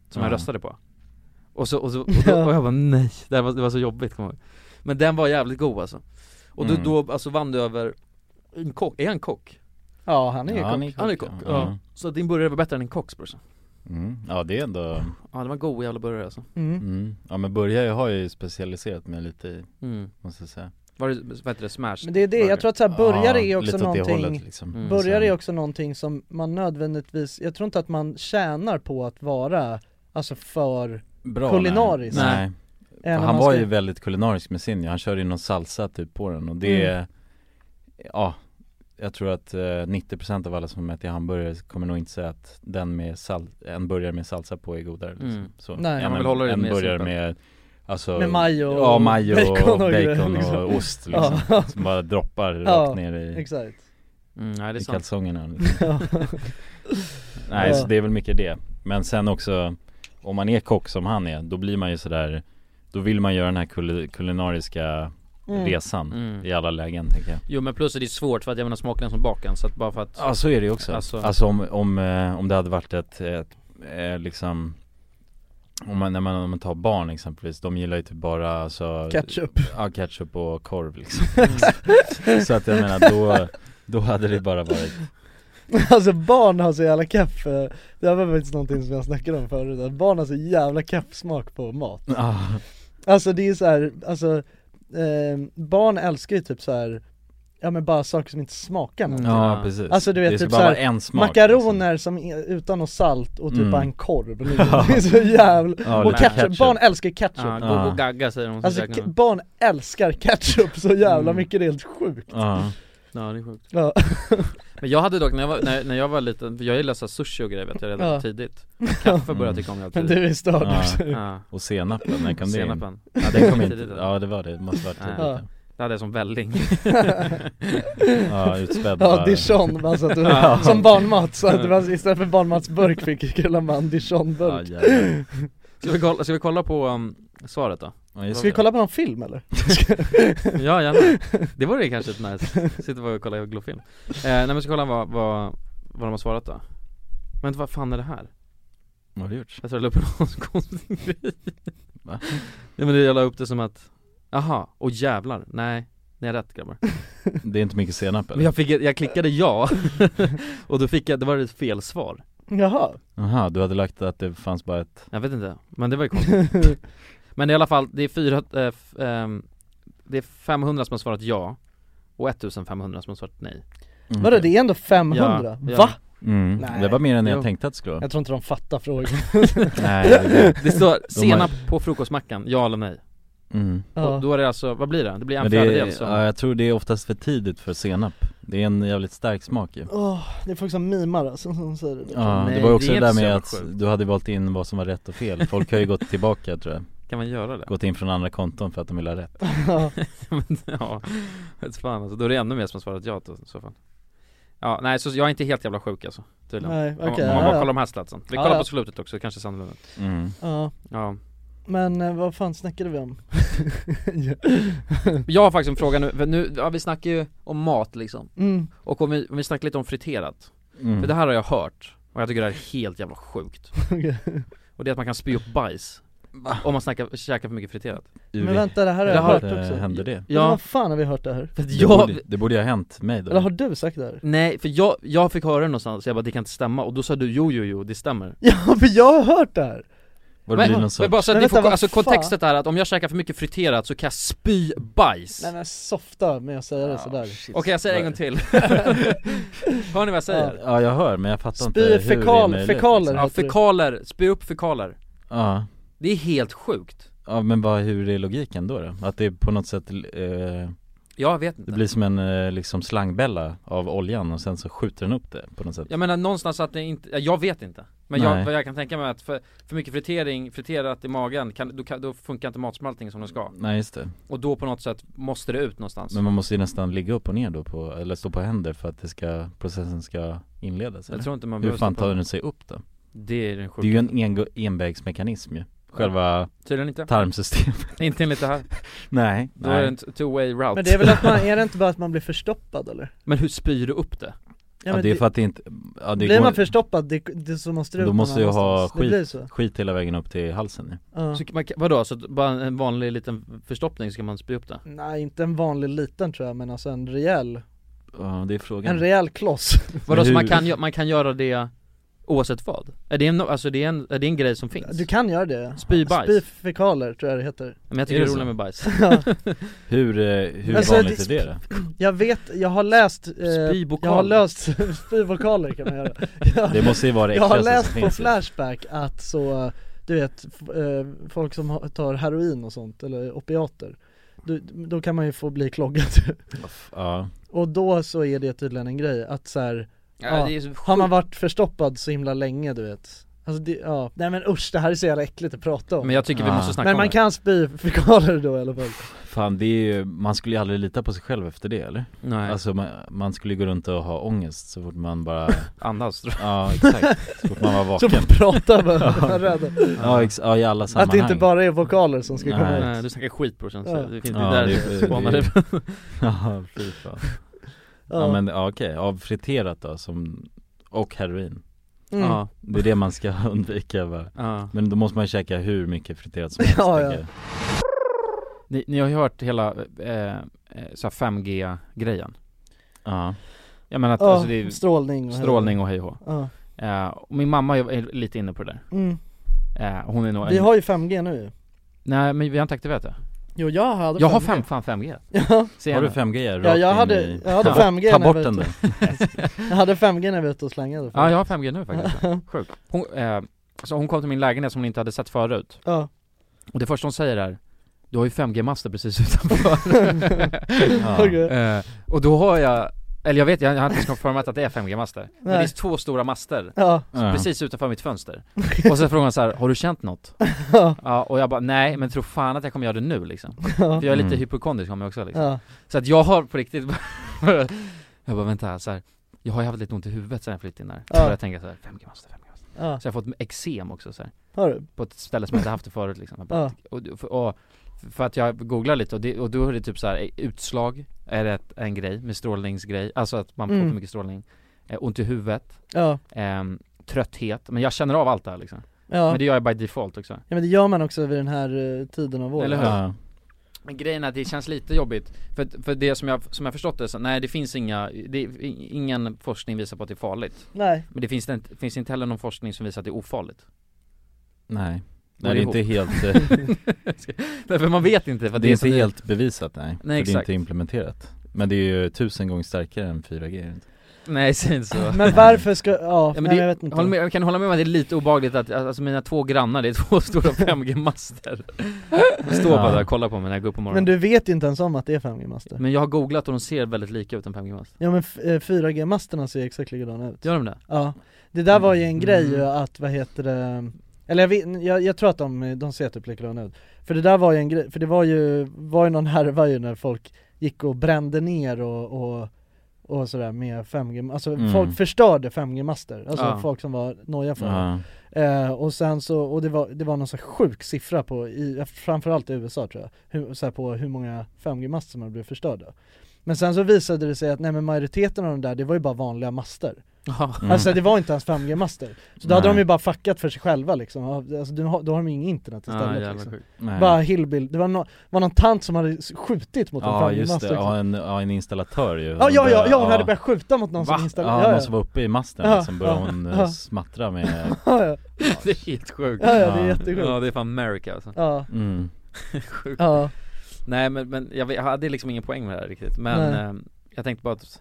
som jag röstade på. Och jag bara nej, det var så jobbigt, kommer jag ihåg. Men den var jävligt god alltså. Och då alltså vann du över en kock. Är han kock? Ja, han är kock. Han är kock. Ja. Så din burgare var bättre än en kocks brorsan. Ja, det är ändå... Ja, det var god jävla burgare alltså. Ja, men burgare har ju specialiserat mig lite i, måste jag säga. Var det, vad heter det, smash? Men det är det, jag tror att så här, burgare är också någonting hållet, liksom. burgare är också någonting som man nödvändigtvis, jag tror inte att man tjänar på att vara alltså för bra, kulinarisk. Nej. Han var ju väldigt kulinarisk med sin, han körde ju någon salsa typ på den och det ja, jag tror att 90% av alla som äter hamburgare kommer nog inte säga att den med en burgare med salsa på är godare liksom. Så nej, en burgare med alltså, med majo och bacon och ost liksom, som bara droppar rakt ner i, exakt. Nej, det är i kalsongerna liksom. Nej, så det är väl mycket det. Men sen också, om man är kock som han är, då blir man ju sådär, då vill man göra den här kulinariska resan i alla lägen, tänker jag. Jo, men plus är det svårt för att jag menar smaken som baken, så att bara för att... Ja, så är det också. Alltså om det hade varit ett liksom... Om man tar barn exempelvis, de gillar ju typ bara alltså, ketchup och korv liksom. Så att jag menar, då hade det bara varit... Alltså barn har så jävla keff. Det var faktiskt någonting som jag snackade om förut, att barn har så jävla keff smak på mat. Alltså det är så här, alltså barn älskar ju typ så här, ja men bara saker som inte smakar någonting. Ja, precis. Alltså du vet det typ bara så här, en smak, makaroner liksom. Som utan något salt och typ bara en korv. Det är så jävla och ketchup. Barn älskar ketchup. Go gagga säger de. Alltså barn älskar ketchup så jävla mycket, det är helt sjukt. Ja, det är sjukt. Men jag hade dock, när jag var liten, jag gillade så sushi och grejer, vet jag redan tidigt. Kaffe började tycka om jag tidigt. Men du är störd också. Och senapen, när kom det in? Senapen. Ja, den kom inte. Ja, det var det, måste varit tidigt. Det hade jag som välling. Ja, utspädd. Ja, Dijon, alltså som barnmat. Så att det var, istället för barnmatsburk fick killa man Dijon-burk. Ska vi kolla på svaret då? Ska vi kolla på någon film eller? Ja, gärna. Det vore det kanske ett nice. Sitter och kolla på glofilm. Nej, men ska kolla vad de har svarat då. Men vad fan är det här? Vad har du gjort? Jag tror jag la upp någon konstig grej. Va? Ja, men jag la upp det som att aha, och jävlar, nej, ni är rätt grabbar. Det är inte mycket senap eller? Men jag klickade ja. Och då fick jag, det var ett fel svar. Jaha, du hade lagt att det fanns bara ett... Jag vet inte, men det var ju konstigt. Men i alla fall, det är det är 500 som har svarat ja och 1500 som har svarat nej. Vadå, det är ändå 500? Ja. Va? Nej. Det var mer än jag tänkte att det skulle vara. Jag tror inte de fattar frågan. Nej, det står senap på frukostmackan, ja eller nej. Och då är det alltså, vad blir det? Det blir en fjärdedel som... Ja, jag tror det är oftast för tidigt för senap. Det är en jävligt stark smak ju. Det är folk som mimar alltså, som säger det. Ja, nej, det var också det där med att du hade valt in vad som var rätt och fel. Folk har ju gått tillbaka, tror jag. Kan man göra det? Gått in från andra konton för att de vill ha rätt. Ja, vet fan alltså. Då är det ännu mer som har svarat ja då, i så fall. Ja, nej, så jag är inte helt jävla sjuk alltså, tydligen. Nej, okej. Om man bara kollar de här statsen. Vi kollar på slutet också, kanske sannolikt. Ja. Men vad fan snackade vi om? Jag har faktiskt en fråga nu ja, vi snackar ju om mat liksom. Och om vi snackar lite om friterat. För det här har jag hört och jag tycker det är helt jävla sjukt. Och det är att man kan spy upp bajs om man käkar för mycket friterat. Men vänta, det här har jag hört också. Händer det? Ja. Vad fan har vi hört det här? Det borde ju ha hänt mig då. Eller har du sagt det här? Nej, för jag fick höra det någonstans. Så jag bara, det kan inte stämma. Och då sa du, jo, det stämmer. Ja, för jag har hört det här. Men bara så att ni får, alltså kontextet är att om jag käkar för mycket friterat så kan jag spy bajs. Nej men softa med att säga det sådär. Okej, jag säger en gång till. Hör ni vad jag säger? Ja, jag hör, men jag fattar inte hur fekaler. Ja, fekaler, spy upp fekaler. Ja. Det är helt sjukt. Ja, men hur är logiken då? Att det är på något sätt jag vet inte. Det blir som en liksom slangbälla av oljan och sen så skjuter den upp det på något sätt. Jag menar någonstans att det inte, jag vet inte. Men jag kan tänka mig att för mycket friterat i magen då funkar inte matsmältningen som den ska. Nej, just det. Och då på något sätt måste det ut någonstans. Men man måste ju nästan ligga upp och ner då eller stå på händer för att processen ska inledas. Jag tror inte man hur fan tar den sig upp då? Det är den sjuka. Det är ju en envägsmekanism ju. Själva tarmsystemet. Inte enligt det här. Nej. Då är det en two-way route. Men det är väl att är det inte bara att man blir förstoppad eller? Men hur spyr du upp det? Ja, det är för att det inte blir man förstoppad, det så måste det då måste ju ha skit hela vägen upp till halsen. Så vadå, så bara en vanlig liten förstoppning ska man spy upp det? Nej, inte en vanlig liten tror jag, men alltså en rejäl. Ja, det är frågan. En rejäl kloss. Vadå, så man kan göra det oavsett vad? Är det en grej som finns? Du kan göra det. Spybajs? Spyfekaler tror jag det heter. Men jag tycker det är roligt med bajs. Hur alltså, vanligt är det? Jag har läst spyvokaler kan man göra. Det måste ju vara det. Jag har läst på Flashback att så, du vet, folk som tar heroin och sånt, eller opiater, då kan man ju få bli kloggad. Ja. Och då så är det tydligen en grej att så här, har man varit förstoppad så himla länge, du vet. Alltså nej men usch, det här är så jävla äckligt att prata om. Men jag tycker vi måste snacka om det. Men man kan spy fekaler då i alla fall. Fan, det är ju, man skulle ju aldrig lita på sig själv efter det, eller? Nej. Alltså man skulle gå runt och ha ångest så fort man bara andas. Ja, exakt. Så fort man var vaken. Så man pratar bara rädd. Ja, i alla sammanhang. Att det inte bara är vokaler som ska komma ut. Nej, du snackar skit bror, så det finns det spanade. Ja, fy fan. Ja, men okej, av friterat då och heroin. Ja, det är det man ska undvika va? Ja. Men då måste man käka hur mycket friterat som helst. Ja. Ni har ju hört hela så 5G-grejen. Ja. Jag menar att alltså, det är strålning och hej och hå. Och min mamma är lite inne på det där. Hon är nog vi har ju 5G nu. Nej, men vi har inte aktiverat det. Jo, jag har 5G. Ja. Har du 5G? Ja, jag hade 5G. Ta bort den. Jag hade 5G när vi var ute och slängade. Ja, jag har 5G nu faktiskt. Sjukt. Hon kom till min lägenhet som hon inte hade sett förut. Ja. Och det första hon säger är: du har ju 5G-master precis utanför. Och då har jag har inte konfirmerat att det är 5G-master. Men det är 2 stora master precis utanför mitt fönster. Och så frågar hon så här: har du känt något? Ja, och jag bara, nej, men tror fan att jag kommer göra det nu liksom. För jag är lite hypokondrisk om mig också liksom. Så att jag har på riktigt jag bara, vänta här, så här, jag har ju haft lite ont i huvudet sen jag flyttade in där. Så jag tänker så här, 5G-master. Så jag har fått eksem också så här. Har du? På ett ställe som jag inte haft det förut liksom. Och för att jag googlar lite och då är det typ så här: utslag är det en grej med strålningsgrej, alltså att man får för mycket strålning, ont i huvudet, trötthet, men jag känner av allt det här liksom. Men det gör jag by default också. Ja, men det gör man också vid den här tiden av året. Eller hur? Men grejen är att det känns lite jobbigt för det som jag förstått det så, nej, det finns ingen forskning visar på att det är farligt. Nej. Men det finns inte heller någon forskning som visar att det är ofarligt. Nej, det är inte helt för man vet inte, för det är inte helt bevisat, nej för det är inte implementerat. Men det är ju 1000 gånger starkare än 4G. Nej, inte så. Men varför ska men jag vet inte. Kan hålla med om att det är lite obehagligt att alltså mina 2 grannar, det är 2 stora 5G-master. De står bara där och kollar på mig när jag går upp på morgonen. Men du vet inte ens om att det är 5G-master. Men jag har googlat och de ser väldigt lika ut en 5G-mast. Ja, men 4G-masterna ser exakt likadana ut. Gör de det? Ja. Det där var ju en grej ju att, vad heter det, eller jag tror att de ser typ likadana ut. För det där var ju en grej, för det var ju någon härva ju när folk gick och brände ner och sådär med 5G, alltså folk förstörde 5G-master, alltså folk som var noja för det. Och sen så, och det var någon så sjuk siffra på framförallt i USA tror jag, på hur många 5G-master som hade blivit förstörda. Men sen så visade det sig att nej, men majoriteten av de där, det var ju bara vanliga master. Alltså det var inte ens 5G-master. Så då hade de ju bara fuckat för sig själva liksom. Alltså då har de ju ingen internet istället liksom. Bara hillbill. Det var någon tant som hade skjutit mot en 5G-master. Just det, en installatör ju. Hon hade börjat skjuta mot någon som installerade. Ja, någon som var uppe i masten liksom, började hon smattra med. Det är helt sjukt. Ja, det är jättesjukt. Ja, det är fan America alltså. Ja. Sjukt. Nej, men jag hade liksom ingen poäng med det här riktigt. Men jag tänkte bara att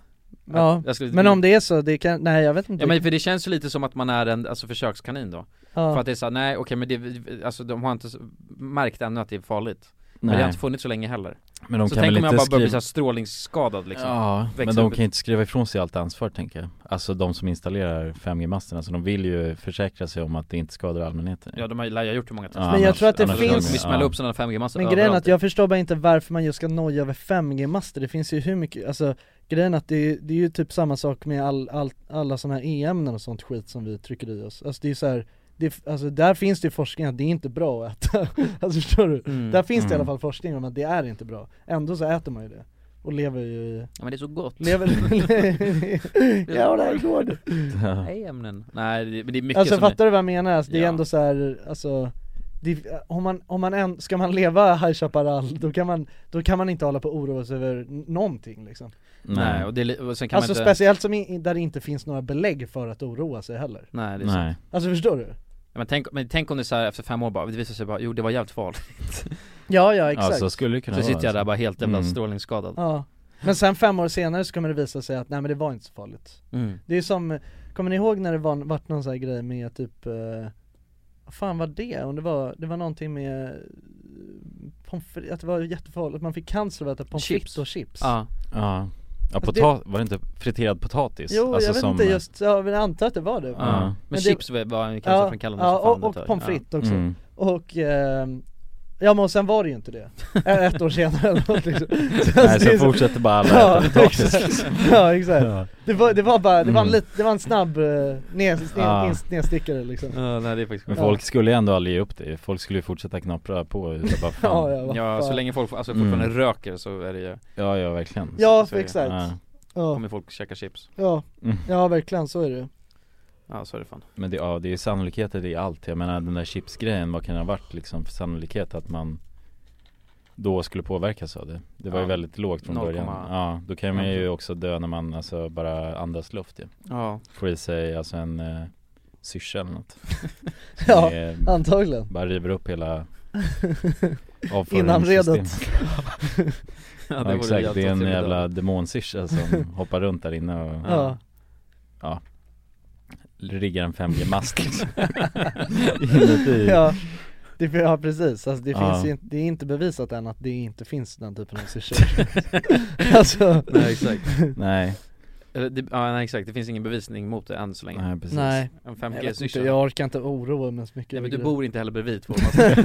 men om det är så, det kan, nej jag vet inte. Ja, men för det känns ju lite som att man är en försökskanin då. För att det är så, nej okej, men det, alltså de har inte märkt ännu att det är farligt. Men det har inte funnits så länge heller. Men de så kan tänk väl om jag inte bara börjar bli så strålningsskadad liksom. Ja, men de kan inte skriva ifrån sig allt ansvar, tänker jag. Alltså de som installerar 5G-masterna, så de vill ju försäkra sig om att det inte skadar allmänheten. Ja, de har gjort det många tester. Men jag tror att det finns vi smäller upp sådana 5G-master. Men grejen är att jag förstår bara inte varför man just ska noja över 5G-master. Det finns ju hur mycket, alltså grejen är att det är ju typ samma sak med alla sådana här e-ämnen och sånt skit som vi trycker i oss. Alltså det är så här, alltså där finns det ju forskning att det är inte bra att äta. Alltså förstår du? Där finns det i alla fall forskning om att det är inte bra. Ändå så äter man ju det. och lever ju i... Ja men det är så gott. Lever ja, det är gott. Nej ämnen. Nej, det är mycket alltså som fattar du vad jag menar? Alltså, det är ändå så här, alltså om man ska man leva High Chaparral, då kan man inte hålla på och oroa sig över någonting liksom. Nej, och sen kan alltså man inte... speciellt som där det inte finns några belägg för att oroa sig heller. Nej, det är sant. Alltså förstår du? Ja, men tänk om det är så här efter 5 år bara, det visar sig bara, jo det var jävligt farligt. Ja, exakt. Ja, så skulle det kunna så vara. Så sitter jag där bara helt jävla strålningsskadad. Ja. Men sen 5 år senare så kommer det visa sig att nej men det var inte så farligt. Det är som, kommer ni ihåg när det vart någon sån här grej med typ vad fan var det? Om det var någonting med att det var jättefarligt, att man fick cancer av att äta pommes frites och chips. Ja, var det inte friterad potatis? Jo, alltså jag vet inte just, jag antar att det var det. Men chips var en cancerframkallande för fan. Och pommes frites också. Och ja men sen var det ju inte det. 1 år senare eller något liksom. Nej, så fortsätter bara alla äta potatis. Ja, exakt. Det var en snabb nedstickare liksom. Ja, nej, det är faktiskt. Men folk skulle ju ändå aldrig ge upp det. Folk skulle ju fortsätta knappra på utan bara fan. Ja, så länge folk fortfarande röker så är det ju. Ja, verkligen. Ja, exakt. Kommer folk käka chips. Ja, verkligen, så är det. Ja, så är det fan. Men det är ju sannolikheter i allt. Jag menar den där chipsgrejen, vad kan det ha varit liksom för sannolikhet att man då skulle påverkas av det? Det var ju väldigt lågt från början. Ja, då kan man ju också dö när man alltså bara andas luft. Ja. Får i sig alltså en syrsa eller något. Ja, antagligen. Bara river upp hela innanredet. Ja, exakt. Det är en jävla demonsyrsa som hoppar runt där inne och riggar en 5G-mast liksom. Inuti. Ja, precis. Alltså, det är inte bevisat än att det inte finns den typen av syrsor. Alltså. Nej, exakt. Nej. Nej, exakt. Det finns ingen bevisning mot det än så länge. Nej, precis. Nej. En 5G-syrsa. Jag orkar inte oroa mig så mycket. Nej, men du bor inte heller bredvid två.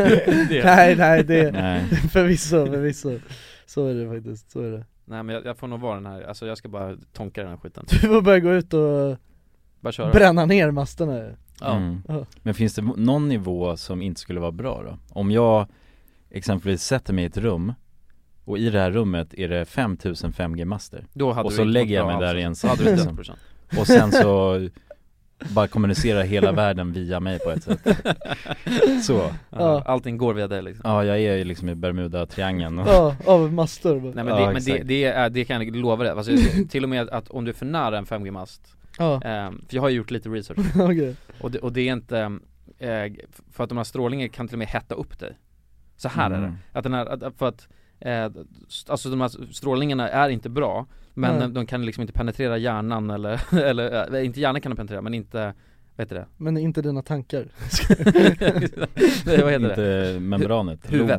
Nej, det förvisso. Så är det faktiskt, så är det. Nej, men jag får nog vara den här. Alltså jag ska bara tonka den här skiten. Du får börja gå ut och bränna ner masterna. Men finns det någon nivå som inte skulle vara bra då? Om jag exempelvis sätter mig i ett rum och i det här rummet är det 5000 5G-master och så lägger jag mig där i en säng och sen så bara kommunicerar hela världen via mig på ett sätt. Så. Allting går via dig liksom. Ja, jag är ju liksom i Bermuda-triangeln. Av master. Nej, men det kan jag lova dig. Alltså, till och med att om du är för nära en 5G-mast. För jag har gjort lite research. Okay. Och det är inte för att de här strålningen kan till och med hetta upp dig. Så här är det. Att den här, för att alltså de här strålningarna är inte bra, men de kan liksom inte penetrera hjärnan eller inte hjärnan kan de penetrera, men inte, vet du det? Men inte dina tankar. Nej, vad heter inte det? Membranet, huvudet.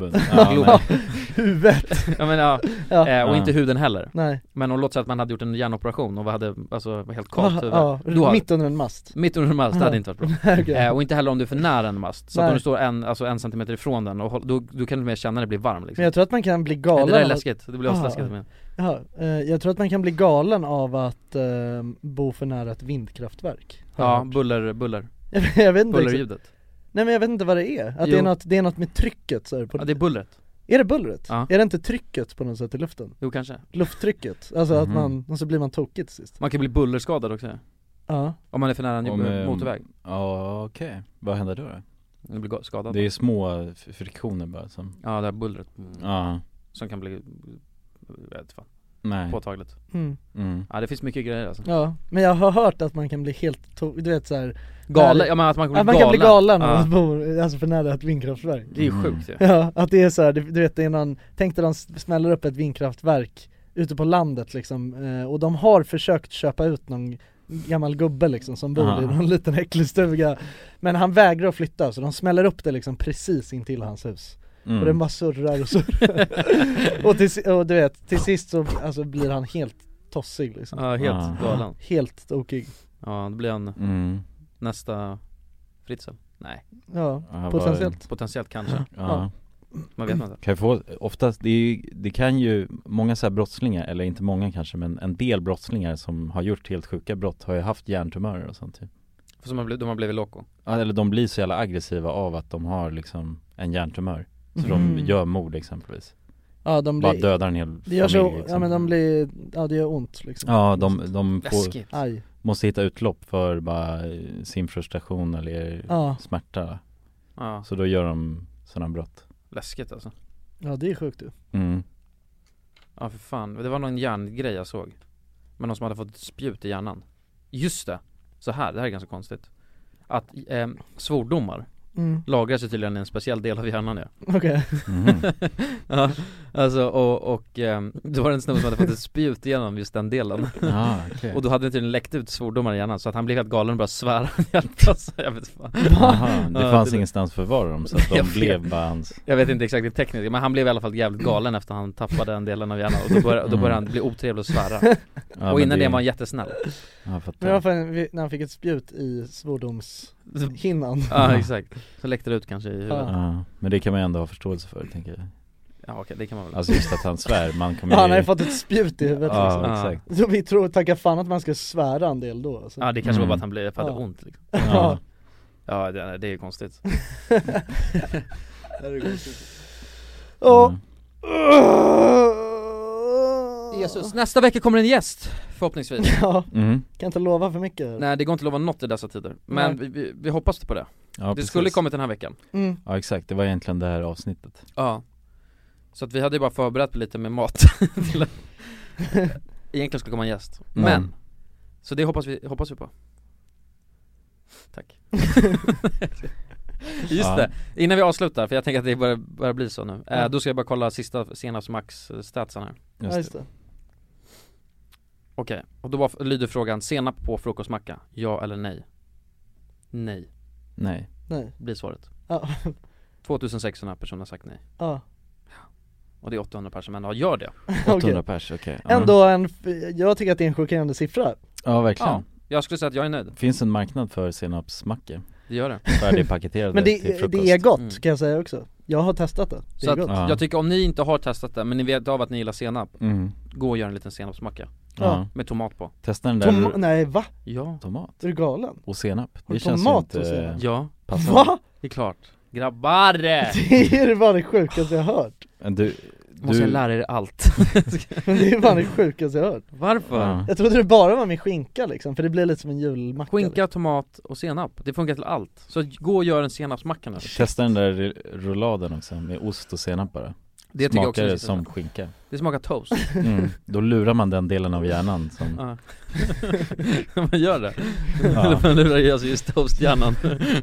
Huvudet. Ja, men och inte huden heller. Nej. Men om låt säga att man hade gjort en hjärnoperation och hade var helt kallt huvud. Mitt under en mast. Mitt under en mast, det hade inte varit bra. Okay. Och inte heller om du är för nära en mast. Så att om du står en centimeter ifrån den och då kan du mer känna det blir varm liksom. Men jag tror att man kan bli galen. Det där är läskigt, det blir också läskigt med. Jag tror att man kan bli galen av att bo för nära ett vindkraftverk. Buller. Jag vet inte. Bullerljudet. Nej, men jag vet inte vad det är. Att det är något med trycket så här, på det är bullret. Är det bullret? Ja. Är det inte trycket på något sätt i luften? Jo, kanske. Lufttrycket. Alltså att man, och så blir man tokig till sist. Man kan bli bullerskadad också. Ja. Om man är för nära en motorväg. Ja, okej. Vad händer då? Det blir skadad. Det är små friktioner bara som... Ja, det är bullret. Ja. Som kan bli, jag vet fan. Nej. Påtagligt. Ja, det finns mycket grejer alltså. Ja, men jag har hört att man kan bli helt du vet så här galen. Ja, men att man kan bli galen av att bo alltså för nära ett vindkraftverk. Det är ju sjukt. Ja, att det är så här, du vet det är någon, tänk dig de smäller upp ett vindkraftverk ute på landet liksom, och de har försökt köpa ut någon gammal gubbe liksom som bor i någon liten äcklig stuga, men han vägrar att flytta, så de smäller upp det liksom precis in till hans hus. Och den bara surrar och surrar. och du vet, till sist så alltså, blir han helt tossig liksom. Ja, helt galen. Helt okig. Ja, det blir han nästa Fritzl. Nej. Ja, potentiellt kanske. Ja. Man vet inte. Kan jag få, oftast, det kan ju många så här brottslingar, eller inte många kanske, men en del brottslingar som har gjort helt sjuka brott har ju haft hjärntumörer och sånt typ. För som de har blivit loco. Ja, eller de blir så jävla aggressiva av att de har liksom en hjärntumör. Så de gör mord exempelvis. Ja, de blir, bara dödar en hel det gör familj så, liksom. ja men de blir, ja det gör ont liksom. Ja, de måste hitta utlopp för bara sin frustration eller smärta. Ja. Så då gör de sådana brott. Läskigt alltså. Ja, det är sjukt du. Ja för fan, det var någon hjärngrej jag såg. Men någon som hade fått ett spjut i hjärnan. Just det, det här är ganska konstigt. Att svordomar lagrar sig tydligen i en speciell del av hjärnan. Okej. Ja, alltså och då var det en snubbe som hade fått ett spjut igenom just den delen. Okay. Och då hade det tydligen läckt ut svordomar i hjärnan. Så att han blev helt galen och bara svära. Jag vet fan. Det fanns ingenstans för var dem. Så att de blev bara hans. Jag vet inte exakt det tekniska. Men han blev i alla fall jävligt galen efter han tappade en delen av hjärnan. Och då började han bli otrevlig och svära. Och innan det var han jättesnäll. Men i alla fall när han fick ett spjut i svordomshinnan. Ja exakt. Så läckte det ut kanske i huvudet. Ja, men det kan man ändå ha förståelse för, tänker jag. Ja okej, det kan man väl. Alltså just att han svär, man kommer han har ju fått ett spjut i huvudet liksom. Exakt. Så vi tror, tacka fan att man ska svära en del då alltså. Ja det kanske var bara att han blev för att ont liksom. Ja det är konstigt. Det är konstigt. Jesus, nästa vecka kommer en gäst förhoppningsvis. Kan inte lova för mycket. Nej, det går inte att lova något i dessa tider. Men vi hoppas på det. Det skulle kommit den här veckan. Ja exakt, det var egentligen det här avsnittet. Ja. Så att vi hade ju bara förberett lite med mat. Egentligen skulle komma en gäst. Men så det hoppas vi på. Tack. Just det, innan vi avslutar, för jag tänker att det börjar bli så nu. Då ska jag bara kolla senaste max statsen här. Just det. Okej, och då lyder frågan: senap på frukostmacka, ja eller nej? Nej blir svaret. 2600 personer har sagt nej. Och det är 800 personer, men gör det. 800 pers, okej. Ändå jag tycker att det är en chockerande siffra. Ja, verkligen. Ja, jag skulle säga att jag är nöjd. Finns en marknad för senapsmackor. Det gör det. Färdigpaketerade men till frukost. det är gott, kan jag säga också. Jag har testat det. Det är gott. Jag tycker om ni inte har testat det, men ni vet av att ni gillar senap, gå och gör en liten senapsmacka. Med tomat på. Testa den där. Nej, va? Ja. Tomat. Är du galen? Och senap. Det känns tomat och senap? Ja. Va? Det är klart. Grabbar! Det är bara det sjukaste jag har hört. Du måste jag lära er allt. Men det är bara det sjukaste jag har hört. Varför? Jag trodde det bara var med skinka liksom, för det blir lite som en julmacka. Skinka, tomat och senap, det funkar till allt. Så gå och gör en senapsmacka nu. Testa den där rulladen också, med ost och senap bara. Det tycker jag också det som skinka. Det smakar toast. Då lurar man den delen av hjärnan som... Man gör det. Man lurar alltså just toasthjärnan.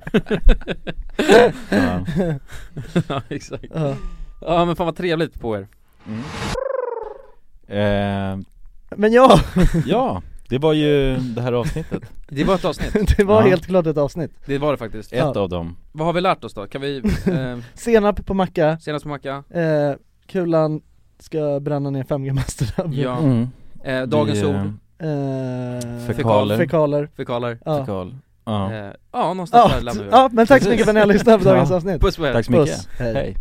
Ja, exakt. Ja, men fan vad trevligt på er. Men ja. Ja, det var ju det här avsnittet. Det var ett avsnitt. Det var helt klart ett avsnitt. Det var det faktiskt. Ett av dem. Vad har vi lärt oss då? Kan vi... senap på macka. Senap på macka. Kulan ska bränna ner 5G-master. Ja. Dagens ord. Fekaler. Ja, någonstans där lämnar vi. Ja, men tack så mycket för att ni har lyssnat på dagens avsnitt. Puss på er. Tack så mycket. Hej.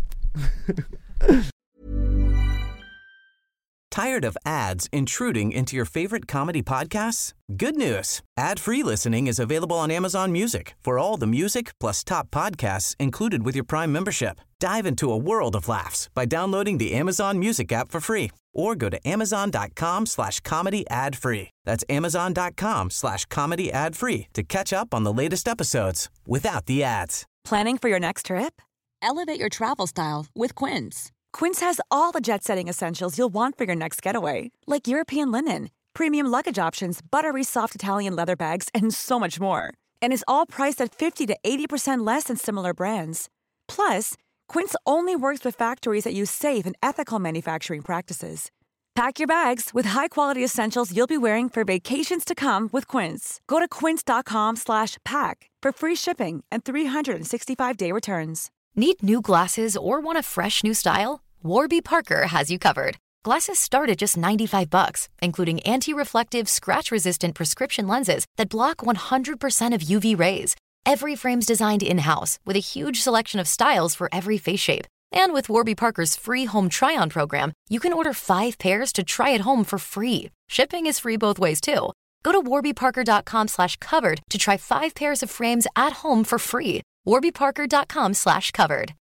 Tired of ads intruding into your favorite comedy podcasts? Good news. Ad-free listening is available on Amazon Music for all the music plus top podcasts included with your Prime membership. Dive into a world of laughs by downloading the Amazon Music app for free or go to amazon.com/comedy ad-free. That's amazon.com/comedy ad-free to catch up on the latest episodes without the ads. Planning for your next trip? Elevate your travel style with Quince. Quince has all the jet-setting essentials you'll want for your next getaway, like European linen, premium luggage options, buttery soft Italian leather bags, and so much more. And is all priced at 50 to 80% less than similar brands. Plus, Quince only works with factories that use safe and ethical manufacturing practices. Pack your bags with high-quality essentials you'll be wearing for vacations to come with Quince. Go to quince.com/pack for free shipping and 365-day returns. Need new glasses or want a fresh new style? Warby Parker has you covered. Glasses start at just $95, including anti-reflective, scratch-resistant prescription lenses that block 100% of UV rays. Every frame's designed in-house with a huge selection of styles for every face shape. And with Warby Parker's free home try-on program, you can order 5 pairs to try at home for free. Shipping is free both ways, too. Go to warbyparker.com/covered to try 5 pairs of frames at home for free. warbyparker.com/covered.